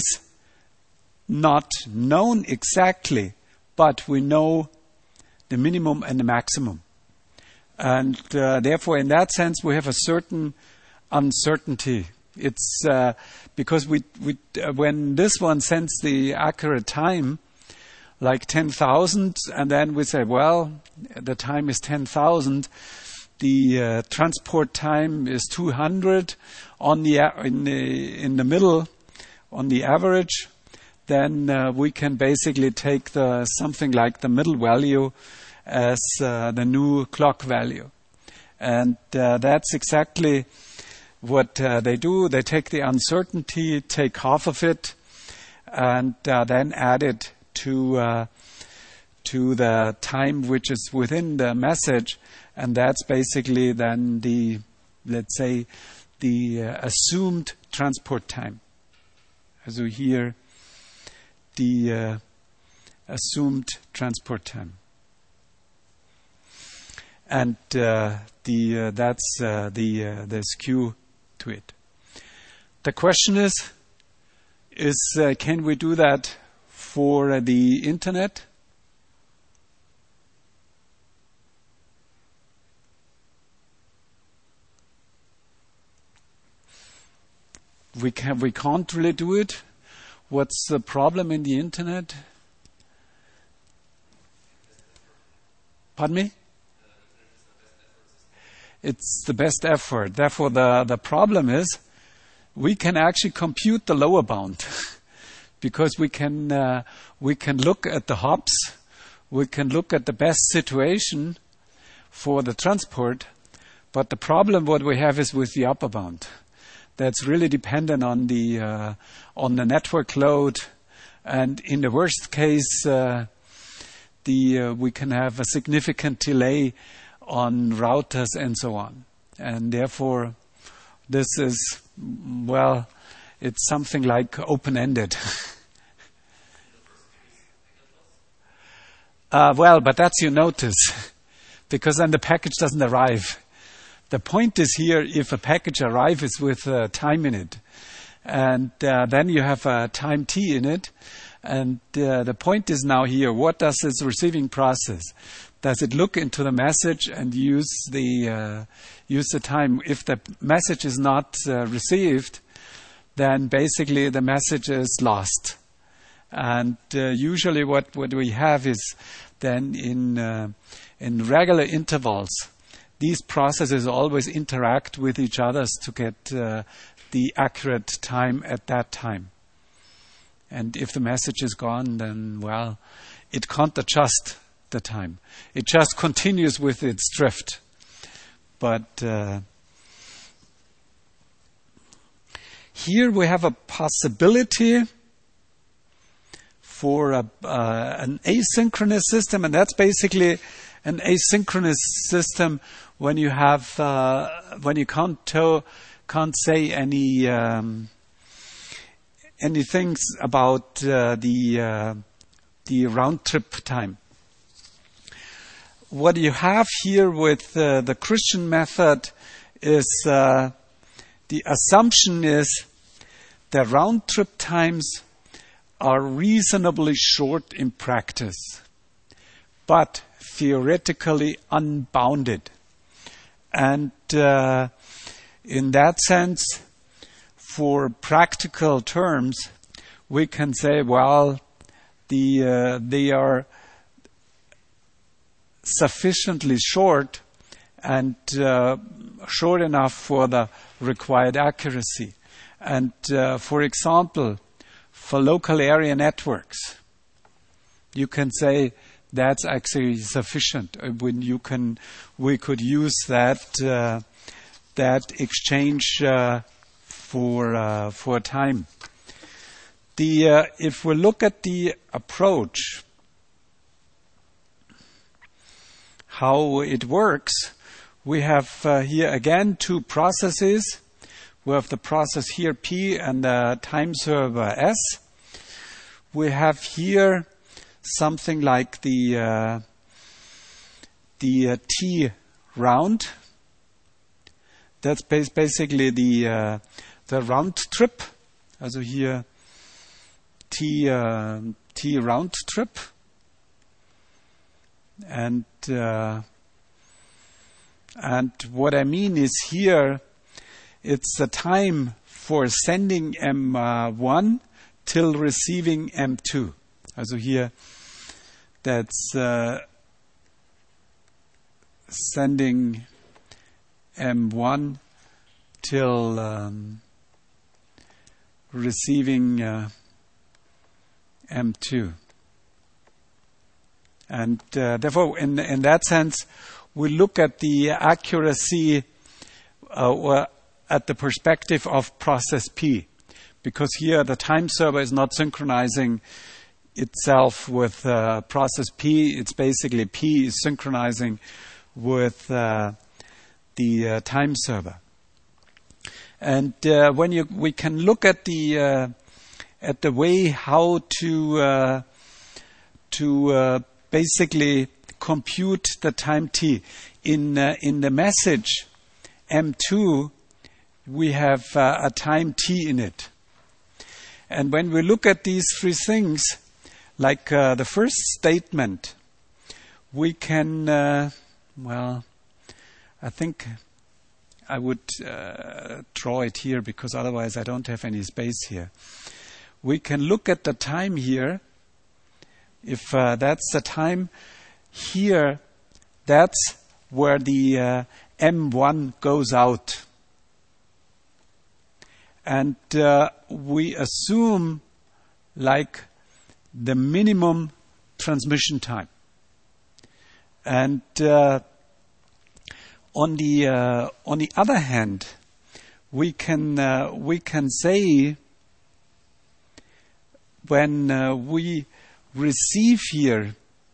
not known exactly, but we know the minimum and the maximum. And uh, therefore, in that sense, we have a certain uncertainty. It's uh, because we, we uh, when this one sends the accurate time, like ten thousand, and then we say, well, the time is ten thousand. The uh, transport time is two hundred on the in the in the middle, on the average. Then uh, we can basically take the something like the middle value as uh, the new clock value. And uh, that's exactly what uh, they do. They take the uncertainty, take half of it, and uh, then add it to uh, to the time which is within the message, and that's basically then the let's say, the uh, assumed transport time. So here, the uh, assumed transport time. And uh, the uh, that's uh, the uh, the skew to it. The question is, is uh, can we do that for uh, the internet? We can we can't really do it. What's the problem in the internet? Pardon me? It's the best effort. Therefore, the, the problem is we can actually compute the lower bound because we can uh, we can look at the hops, we can look at the best situation for the transport, but the problem what we have is with the upper bound. That's really dependent on the uh, on the network load, and in the worst case, uh, the uh, we can have a significant delay on routers and so on. And therefore, this is, well, it's something like open-ended. uh, well, but that's you notice, because then the package doesn't arrive. The point is here, if a package arrives with uh, time in it, and uh, then you have a time t in it, and uh, the point is now here, what does this receiving process? Does it look into the message and use the uh, use the time? If the message is not uh, received, then basically the message is lost. And uh, usually, what, what we have is then in uh, in regular intervals, these processes always interact with each other to get uh, the accurate time at that time. And if the message is gone, then well, it can't adjust the time. It just continues with its drift. But uh, here we have a possibility for a, uh, an asynchronous system, and that's basically an asynchronous system when you have uh, when you can't to, can't say any um, any things about uh, the uh, the round trip time. What you have here with uh, the Christian method is uh, the assumption is that round trip times are reasonably short in practice, but theoretically unbounded. And uh, in that sense, for practical terms, we can say, well, the uh, they are sufficiently short and uh, short enough for the required accuracy. And uh, for example, for local area networks, you can say that's actually sufficient. When you can, we could use that uh, that exchange uh, for uh, for time. The uh, if we look at the approach, how it works, we have uh, here again two processes. We have the process here P and the time server S. We have here something like the uh, the uh, T round. That's bas- basically the uh, the round trip. Also here T uh, T round trip. And uh, and what I mean is here, it's the time for sending M one till receiving M two. Also here, that's uh, sending M one till um, receiving uh, M two. And uh, therefore, in, in that sense, we look at the accuracy uh, or at the perspective of process P, because here the time server is not synchronizing itself with uh, process P. It's basically P is synchronizing with uh, the uh, time server. And uh, when you we can look at the uh, at the way how to uh, to uh, basically compute the time t in uh, in the message M two, we have uh, a time t in it. And when we look at these three things, like uh, the first statement, we can, uh, well, I think I would uh, draw it here because otherwise I don't have any space here. We can look at the time here. If uh, that's the time here, that's where the uh, M one goes out. And uh, we assume like the minimum transmission time. And uh, on the uh, on the other hand, we can uh, we can say when uh, we receive here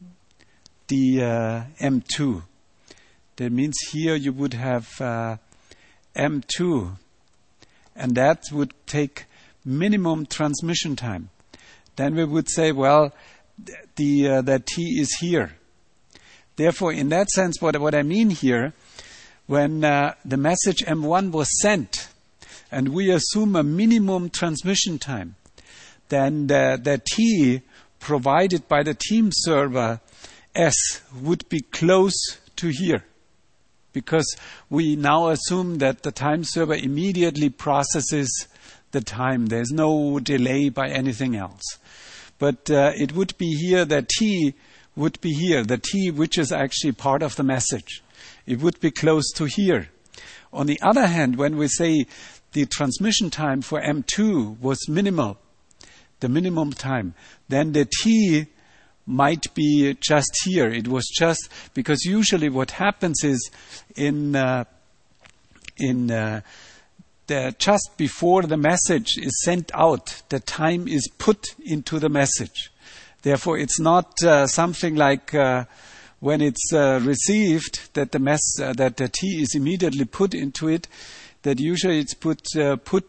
the uh, M two, that means here you would have uh, M two. And that would take minimum transmission time. Then we would say, well, the uh, the t is here. Therefore, in that sense, what what I mean here, when uh, the message M one was sent, and we assume a minimum transmission time, then the, the t provided by the team server S would be close to here. Because we now assume that the time server immediately processes the time. There's no delay by anything else. But uh, it would be here, the t would be here, the t which is actually part of the message. It would be close to here. On the other hand, when we say the transmission time for M two was minimal, the minimum time, then the t might be just here. It was just because usually what happens is in uh, in uh, the just before the message is sent out, the time is put into the message. Therefore, it's not uh, something like uh, when it's uh, received that the mess uh, that the t is immediately put into it. That usually it's put uh, put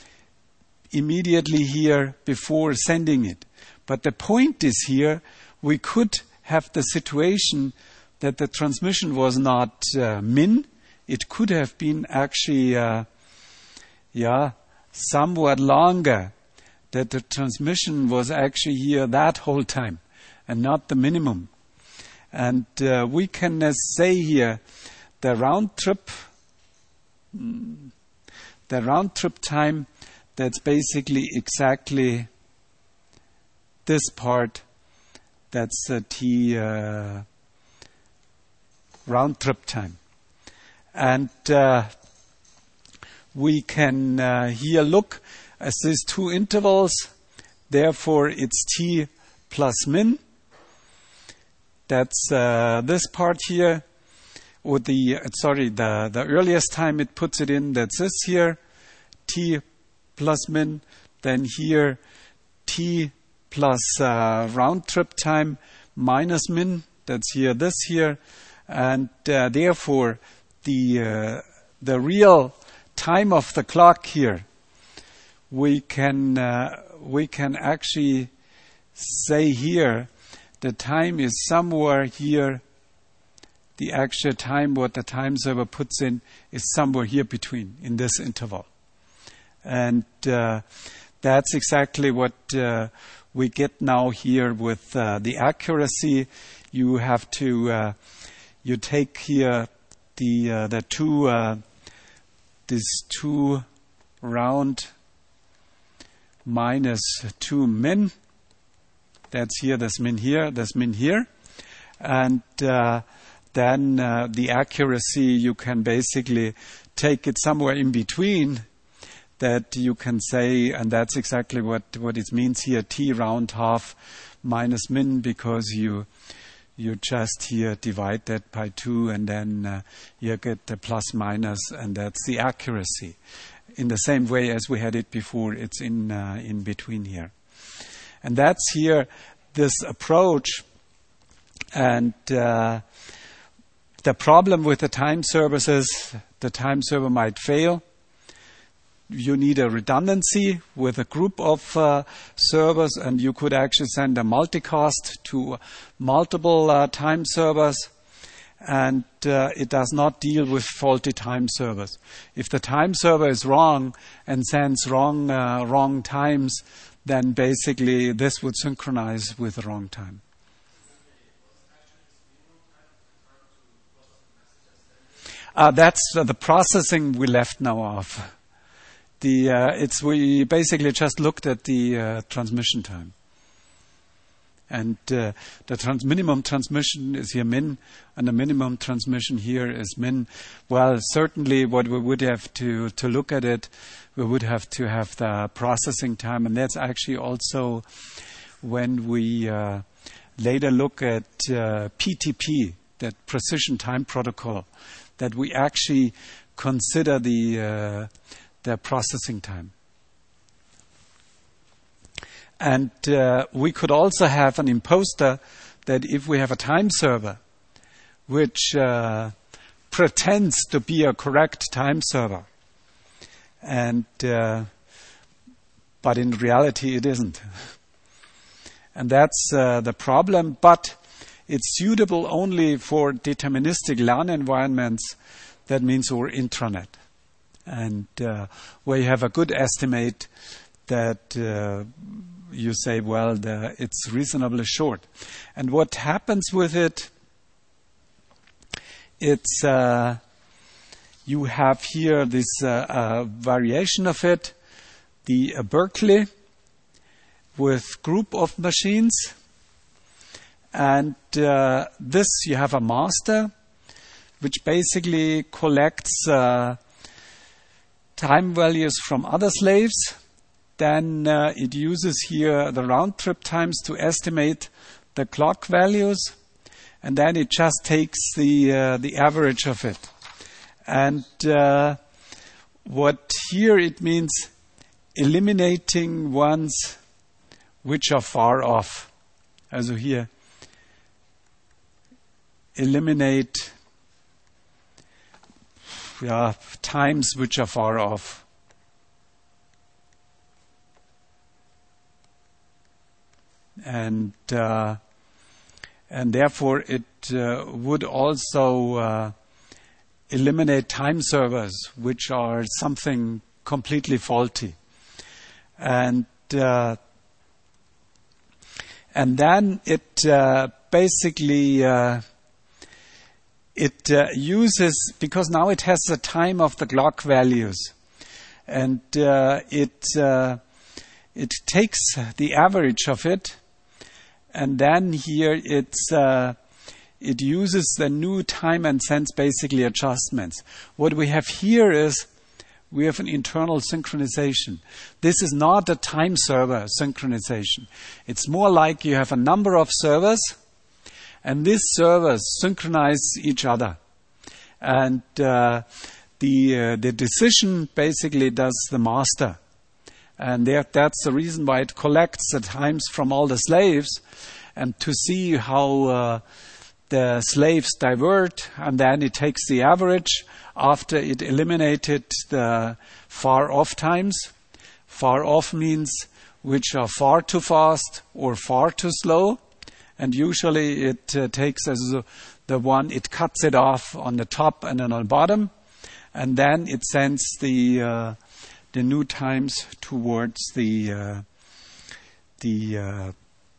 immediately here before sending it. But the point is here, we could have the situation that the transmission was not uh, min. It could have been actually, uh, yeah, somewhat longer. That the transmission was actually here that whole time and not the minimum. And uh, we can uh, say here the round trip, mm, the round trip time, that's basically exactly this part. That's the t uh, round trip time. And uh, we can uh, here look as these two intervals. Therefore, it's t plus min. That's uh, this part here. Or the, uh, sorry, the, the earliest time it puts it in, that's this here. T plus min. Then here, t plus uh, round trip time minus min. That's here, this here. And uh, therefore, the uh, the real time of the clock here, we can uh, we can actually say here the time is somewhere here. The actual time what the time server puts in is somewhere here between, in this interval. And uh, that's exactly what uh, we get now here with uh, the accuracy. You have to uh, you take here the uh, the two uh, these two round minus two min. That's here, this min here, this min here. And uh, then uh, the accuracy, you can basically take it somewhere in between, that you can say, and that's exactly what, what it means here, t round half minus min, because you you just here divide that by two, and then uh, you get the plus minus, and that's the accuracy. In the same way as we had it before, it's in uh, in between here. And that's here, this approach. And uh, the problem with the time services, the time server might fail. you need a redundancy with a group of uh, servers, and you could actually send a multicast to multiple uh, time servers. And uh, it does not deal with faulty time servers. If the time server is wrong and sends wrong uh, wrong times, then basically this would synchronize with the wrong time. Uh, that's uh, the processing we left now off. The uh, it's we basically just looked at the uh, transmission time. And uh, the trans- minimum transmission is here min, and the minimum transmission here is min. Well, certainly what we would have to, to look at it, we would have to have the processing time. And that's actually also when we uh, later look at uh, P T P, that precision time protocol, that we actually consider the, uh, the processing time. And uh, we could also have an imposter that if we have a time server which uh, pretends to be a correct time server, and uh, but in reality it isn't. And that's uh, the problem, but it's suitable only for deterministic LAN environments, that means or intranet, and uh, where you have a good estimate that uh, you say, well, the, it's reasonably short. And what happens with it, it's uh, you have here this uh, uh, variation of it, the uh, Berkeley with group of machines. And uh, this, you have a master, which basically collects uh, time values from other slaves. Then uh, it uses here the round trip times to estimate the clock values, and then it just takes the uh, the average of it. And uh, what here it means eliminating ones which are far off. Also here eliminate yeah, times which are far off. And uh, and therefore it uh, would also uh, eliminate time servers which are something completely faulty. And uh, and then it uh, basically uh, it uh, uses, because now it has the time of the clock values, and uh, it uh, it takes the average of it. And then here it's uh, it uses the new time and sends basically adjustments. What we have here is we have an internal synchronization. This is not a time server synchronization. It's more like you have a number of servers, and these servers synchronize each other. And uh, the uh, the decision basically does the master. And that, that's the reason why it collects the times from all the slaves, and to see how uh, the slaves divert, and then it takes the average after it eliminated the far off times. Far off means which are far too fast or far too slow, and usually it uh, takes as the one, it cuts it off on the top and then on the bottom, and then it sends the uh, the new times towards the uh, the uh,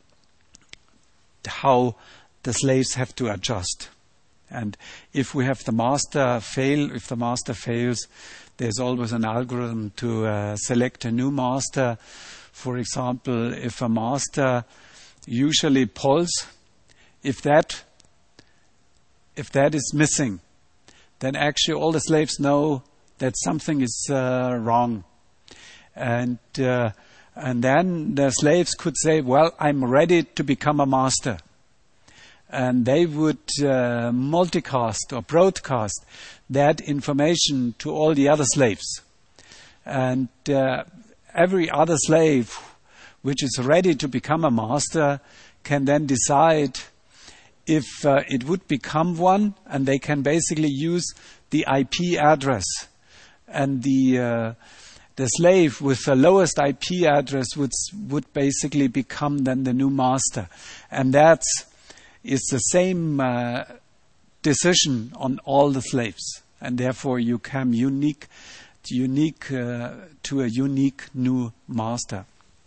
how the slaves have to adjust. And if we have the master fail, if the master fails, there's always an algorithm to uh, select a new master. For example, if a master usually pulls, if that if that is missing, then actually all the slaves know that something is uh, wrong. And uh, and then the slaves could say, well, I'm ready to become a master. And they would uh, multicast or broadcast that information to all the other slaves. And uh, every other slave which is ready to become a master can then decide if uh, it would become one, and they can basically use the I P address and the uh, the slave with the lowest I P address would would basically become then the new master, and that's is the same uh, decision on all the slaves, and therefore you come unique, unique uh, to a unique new master.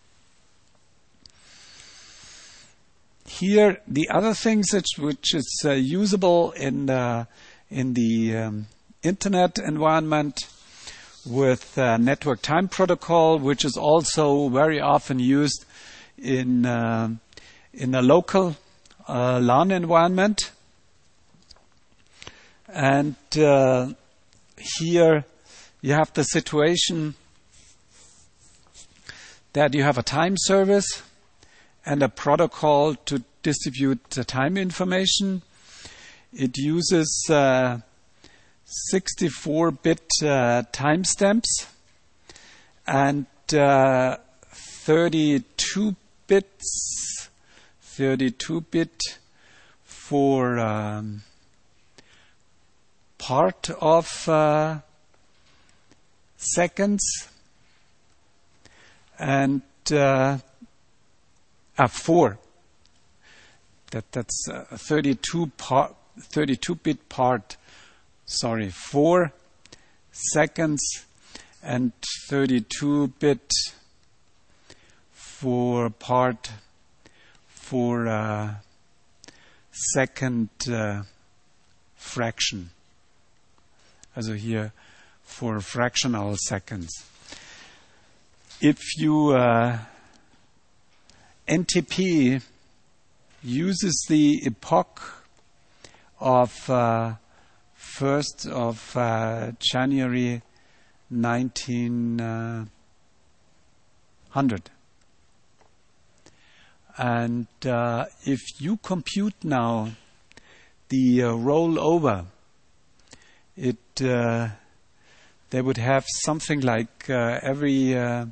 Here, the other things which, which is uh, usable in the, in the um, internet environment with uh, network time protocol, which is also very often used in uh, in a local uh, LAN environment. And uh, here you have the situation that you have a time service and a protocol to distribute the time information. It uses uh, sixty-four bit uh, timestamps and uh, thirty-two bits, thirty-two bit for um, part of uh, seconds, and uh, uh, four. That that's uh, thirty-two part, thirty-two bit part. Sorry, four seconds and thirty-two bit for part for uh, second uh, fraction. Also here for fractional seconds. If you uh, N T P uses the epoch of uh, first of uh, January nineteen hundred, and uh, if you compute now the uh, rollover, it uh, they would have something like uh, every uh,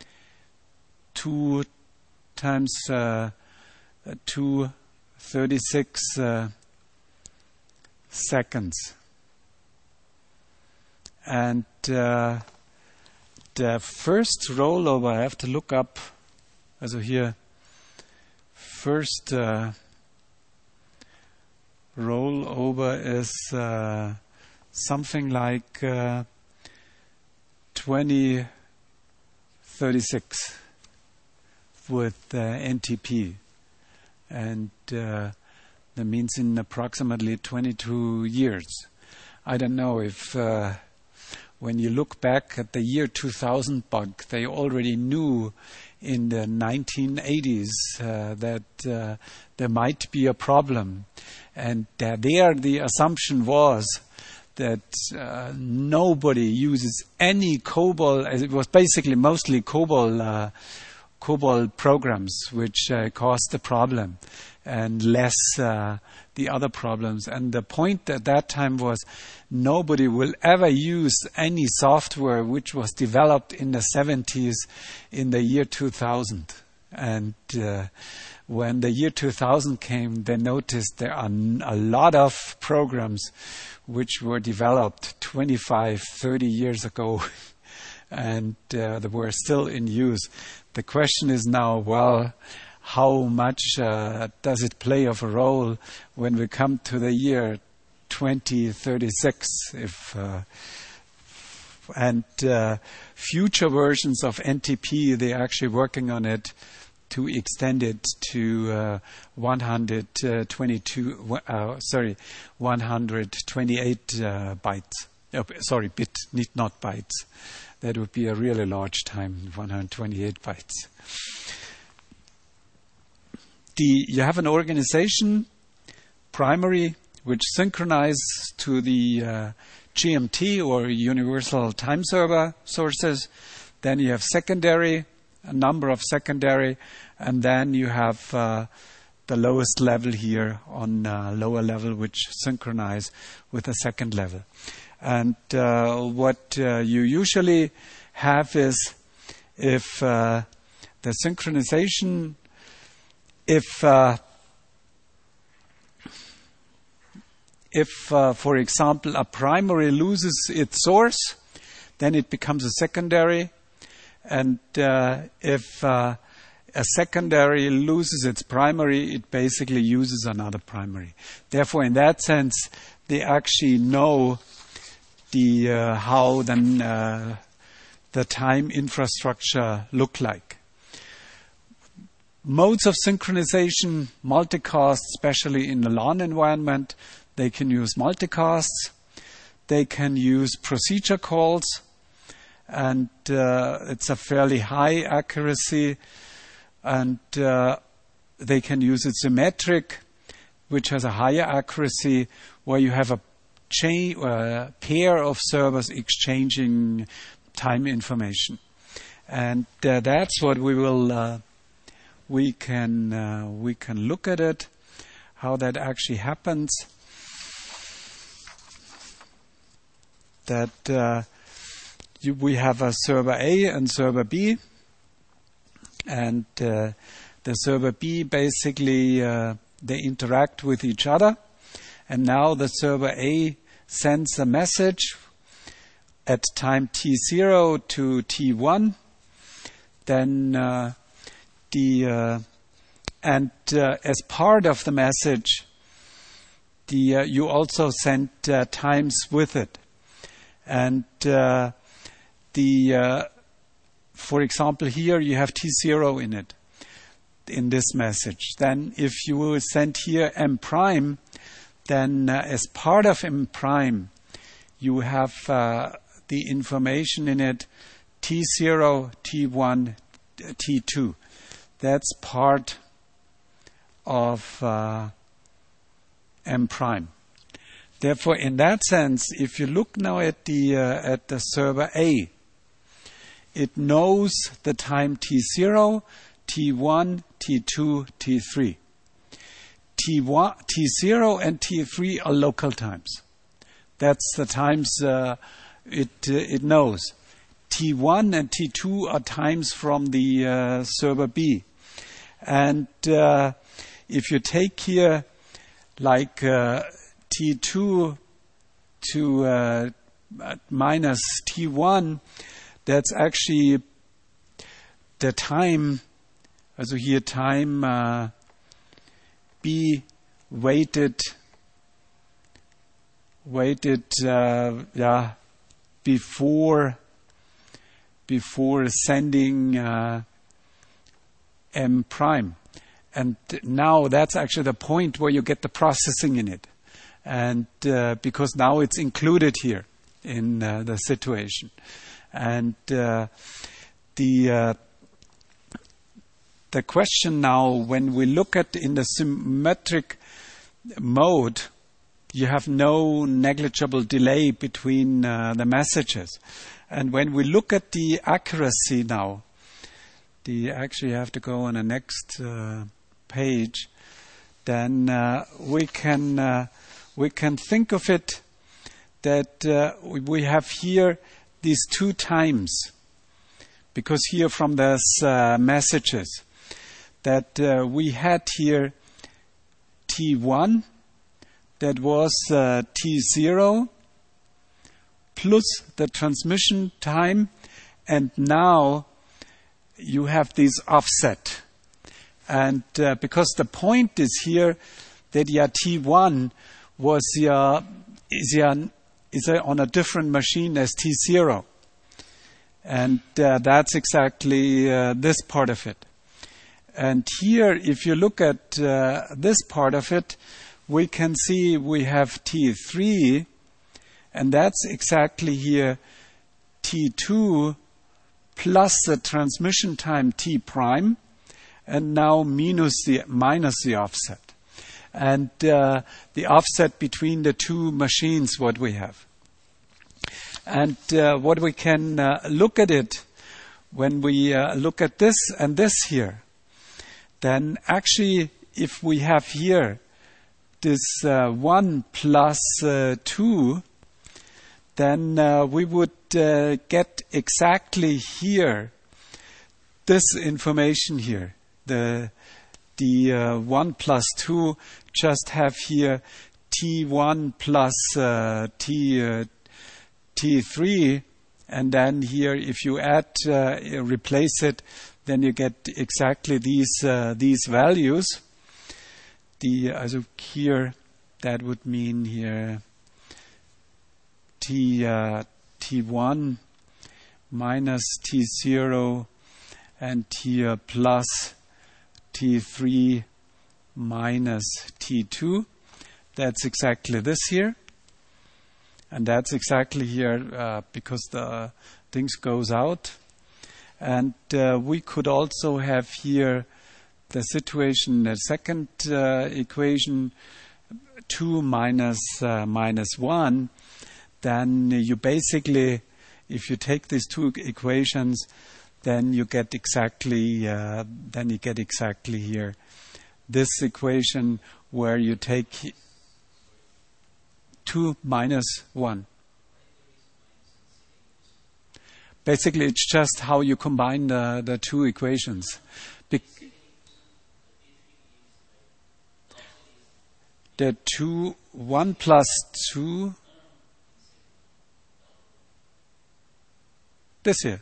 two times uh, two thirty-six uh, seconds, and uh, the first rollover I have to look up. Also here, first uh, rollover is uh, something like uh, twenty thirty-six with uh, N T P, and uh, that means in approximately twenty-two years. I don't know if uh, when you look back at the year two thousand bug, they already knew in the nineteen eighties uh, that uh, there might be a problem, and uh, there the assumption was that uh, nobody uses any COBOL. It was basically mostly COBOL uh, COBOL programs which uh, caused the problem, and less uh, the other problems. And the point at that time was nobody will ever use any software which was developed in the seventies in the year two thousand. And uh, when the year two thousand came, they noticed there are a lot of programs which were developed twenty-five, thirty years ago and uh, they were still in use. The question is now, well, how much uh, does it play of a role when we come to the year twenty thirty-six? If uh, and uh, future versions of N T P, they're actually working on it to extend it to uh, one hundred twenty-two, uh, sorry, one hundred twenty-eight uh, bytes. Oh, sorry, bit, not bytes. That would be a really large time, one hundred twenty-eight bytes. The, you have an organization, primary, which synchronizes to the uh, G M T or Universal Time Server sources. Then you have secondary, a number of secondary, and then you have uh, the lowest level here on uh, lower level, which synchronize with the second level. And uh, what uh, you usually have is if uh, the synchronization, if uh, if uh, for example a primary loses its source, then it becomes a secondary, And uh, if uh, a secondary loses its primary, it basically uses another primary. Therefore, in that sense, they actually know the uh, how then uh, the time infrastructure look like. Modes of synchronization, multicast, especially in the LAN environment, they can use multicasts. They can use procedure calls, and uh, it's a fairly high accuracy. And uh, they can use it symmetric, which has a higher accuracy, where you have a chain, uh, pair of servers exchanging time information. And uh, that's what we will. Uh, we can uh, we can look at it, how that actually happens. That uh, you, we have a server A and server B. And uh, the server B basically, uh, they interact with each other. And now the server A sends a message at time T zero to T one. Then uh, the, uh, and uh, as part of the message, the uh, you also send uh, times with it. And uh, the... Uh, For example, here you have T zero in it, in this message. Then if you will send here M prime, then uh, as part of M prime, you have uh, the information in it, T zero, T one, T two. That's part of uh, M prime. Therefore, in that sense, if you look now at the uh, at the server A, it knows the time T zero, T one, T two, T three. T one, T zero and T three are local times. That's the times uh, it uh, it knows. T one and T two are times from the uh, server B. And uh, if you take here like uh, T two to uh, minus T one, that's actually the time, also here time uh, B weighted, weighted, uh, yeah, before, before sending uh, M prime. And now that's actually the point where you get the processing in it. And uh, because now it's included here in uh, the situation. And uh, the uh, the question now, when we look at in the symmetric mode, you have no negligible delay between uh, the messages. And when we look at the accuracy now, the actually you have to go on the next uh, page. Then uh, we can uh, we can think of it that uh, we have here these two times, because here from those uh, messages that uh, we had here T one, that was uh, T zero plus the transmission time, and now you have this offset. And uh, because the point is here that your T one was your is your is on a different machine as T zero. And uh, that's exactly uh, this part of it. And here, if you look at uh, this part of it, we can see we have T three, and that's exactly here T two plus the transmission time T prime, and now minus the, minus the offset. And uh, the offset between the two machines, what we have. And uh, what we can uh, look at it, when we uh, look at this and this here, then actually if we have here this uh, one plus uh, two, then uh, we would uh, get exactly here this information here. The the uh, one plus two just have here T one plus uh, T uh, T three, And then here, if you add, uh, replace it, then you get exactly these uh, these values. The also here, that would mean here t uh, t one minus t zero and here plus t three minus t two. That's exactly this here. And that's exactly here uh, because the things goes out. And uh, we could also have here the situation, the second uh, equation, two minus uh, minus one. Then you basically, if you take these two equations, then you get exactly, uh, then you get exactly here this equation where you take two minus one. Basically, it's just how you combine the, the two equations. Be- the two, one plus two, this here.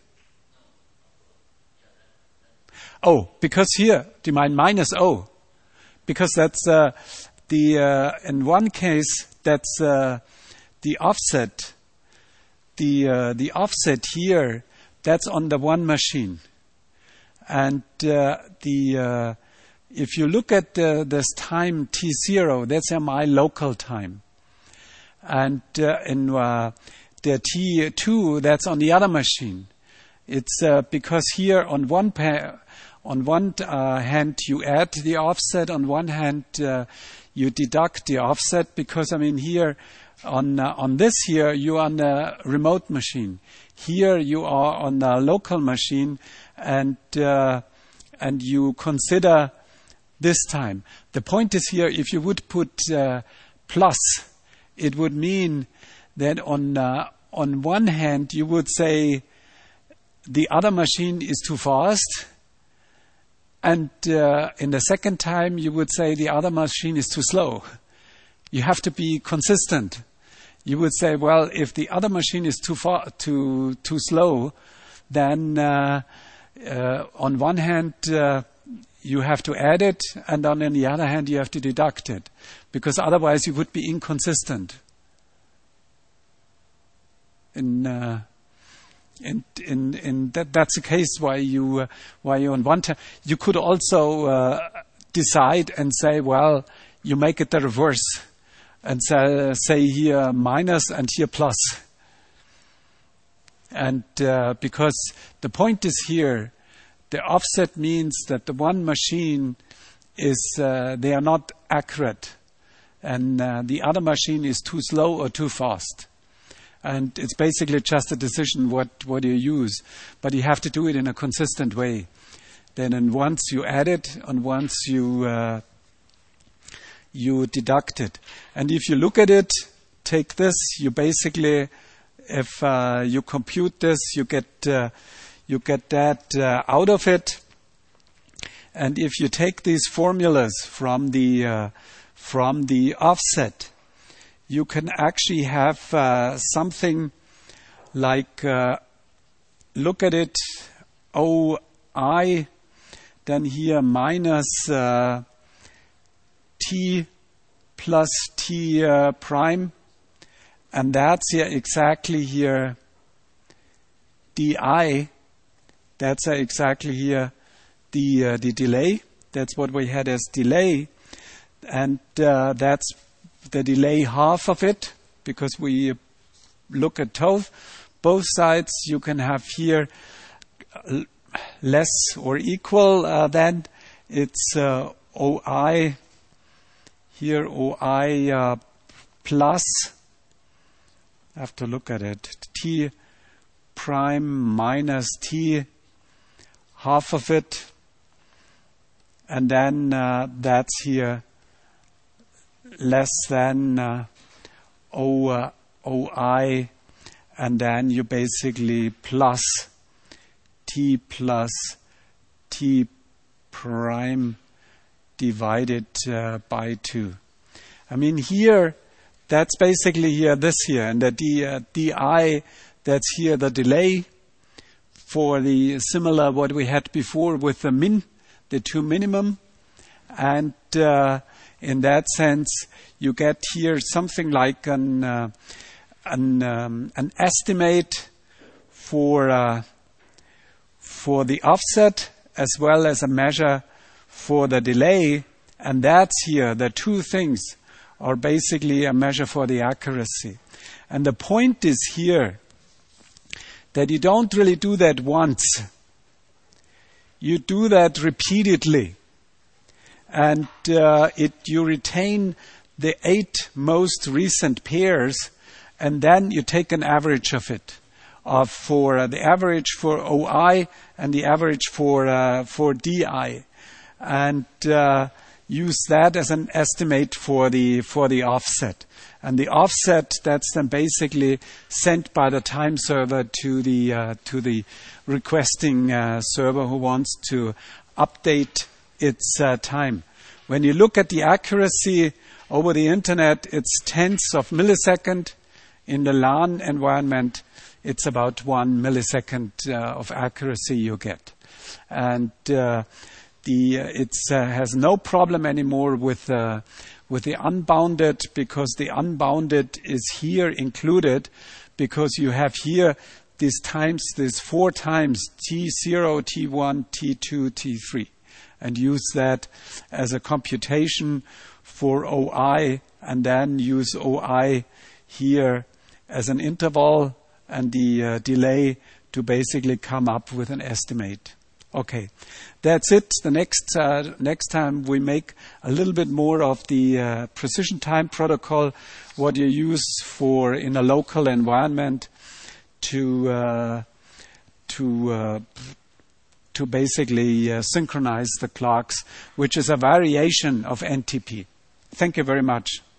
Oh, because here, do you mind minus O? Because that's uh, the, uh, in one case, that's uh, the offset. The uh, the offset here, that's on the one machine. And uh, the uh, if you look at the, this time t zero, that's uh, my local time. And uh, in uh, the t two, that's on the other machine. It's uh, because here on one pa- on one uh, hand you add the offset, on one hand uh, you deduct the offset, because I mean here on uh, on this here you are on a remote machine. Here you are on a local machine, and uh, and you consider this time. The point is here, if you would put uh, plus, it would mean that on uh, on one hand you would say the other machine is too fast, and uh, in the second time you would say the other machine is too slow. You have to be consistent. You would say, well, if the other machine is too far, too too slow, then uh, uh, on one hand uh, you have to add it, and on the other hand you have to deduct it, because otherwise you would be inconsistent. In uh, in in in that that's the case why you uh, why you on one time you could also uh, decide and say, well, you make it the reverse. And say, say here minus and here plus. And uh, because the point is here, the offset means that the one machine is, uh, they are not accurate. And uh, the other machine is too slow or too fast. And it's basically just a decision what, what you use. But you have to do it in a consistent way. Then and once you add it, and once you... Uh, you deduct it. And if you look at it, take this, you basically, if uh, you compute this, you get uh, you get that uh, out of it. And if you take these formulas from the uh, from the offset, you can actually have uh, something like, uh, look at it, O I, then here minus uh, t plus t uh, prime, and that's here exactly here di, that's uh, exactly here the uh, the delay. That's what we had as delay, and uh, that's the delay half of it, because we look at both both sides. You can have here less or equal, uh, then it's uh, O I. Here O I uh, plus, I have to look at it, t prime minus t, half of it, and then uh, that's here less than uh, O, uh, O I, and then you basically plus t plus t prime divided uh, by two. I mean here, that's basically here, this here, and the d, uh, di, That's here the delay for the similar what we had before with the min, the two minimum. And uh, in that sense, you get here something like an uh, an, um, an estimate for uh, for the offset as well as a measure for the delay, and that's here. The two things are basically a measure for the accuracy. And the point is here that you don't really do that once. You do that repeatedly. And uh, it you retain the eight most recent pairs, and then you take an average of it, of for uh, the average for O I and the average for uh, for D I, and uh, use that as an estimate for the for the offset. And the offset, that's then basically sent by the time server to the uh, to the requesting uh, server who wants to update its uh, time. When you look at the accuracy over the internet, it's tenths of millisecond. In the LAN environment, it's about one millisecond uh, of accuracy you get. And uh, the uh, it uh, has no problem anymore with uh, with the unbounded, because the unbounded is here included, because you have here these times, these four times, T zero, T one, T two, T three, and use that as a computation for O I, and then use O I here as an interval and the uh, delay to basically come up with an estimate. Okay, that's it. The next uh, next time we make a little bit more of the uh, precision time protocol, what you use for in a local environment to uh, to uh, to basically uh, synchronize the clocks, which is a variation of N T P. Thank you very much.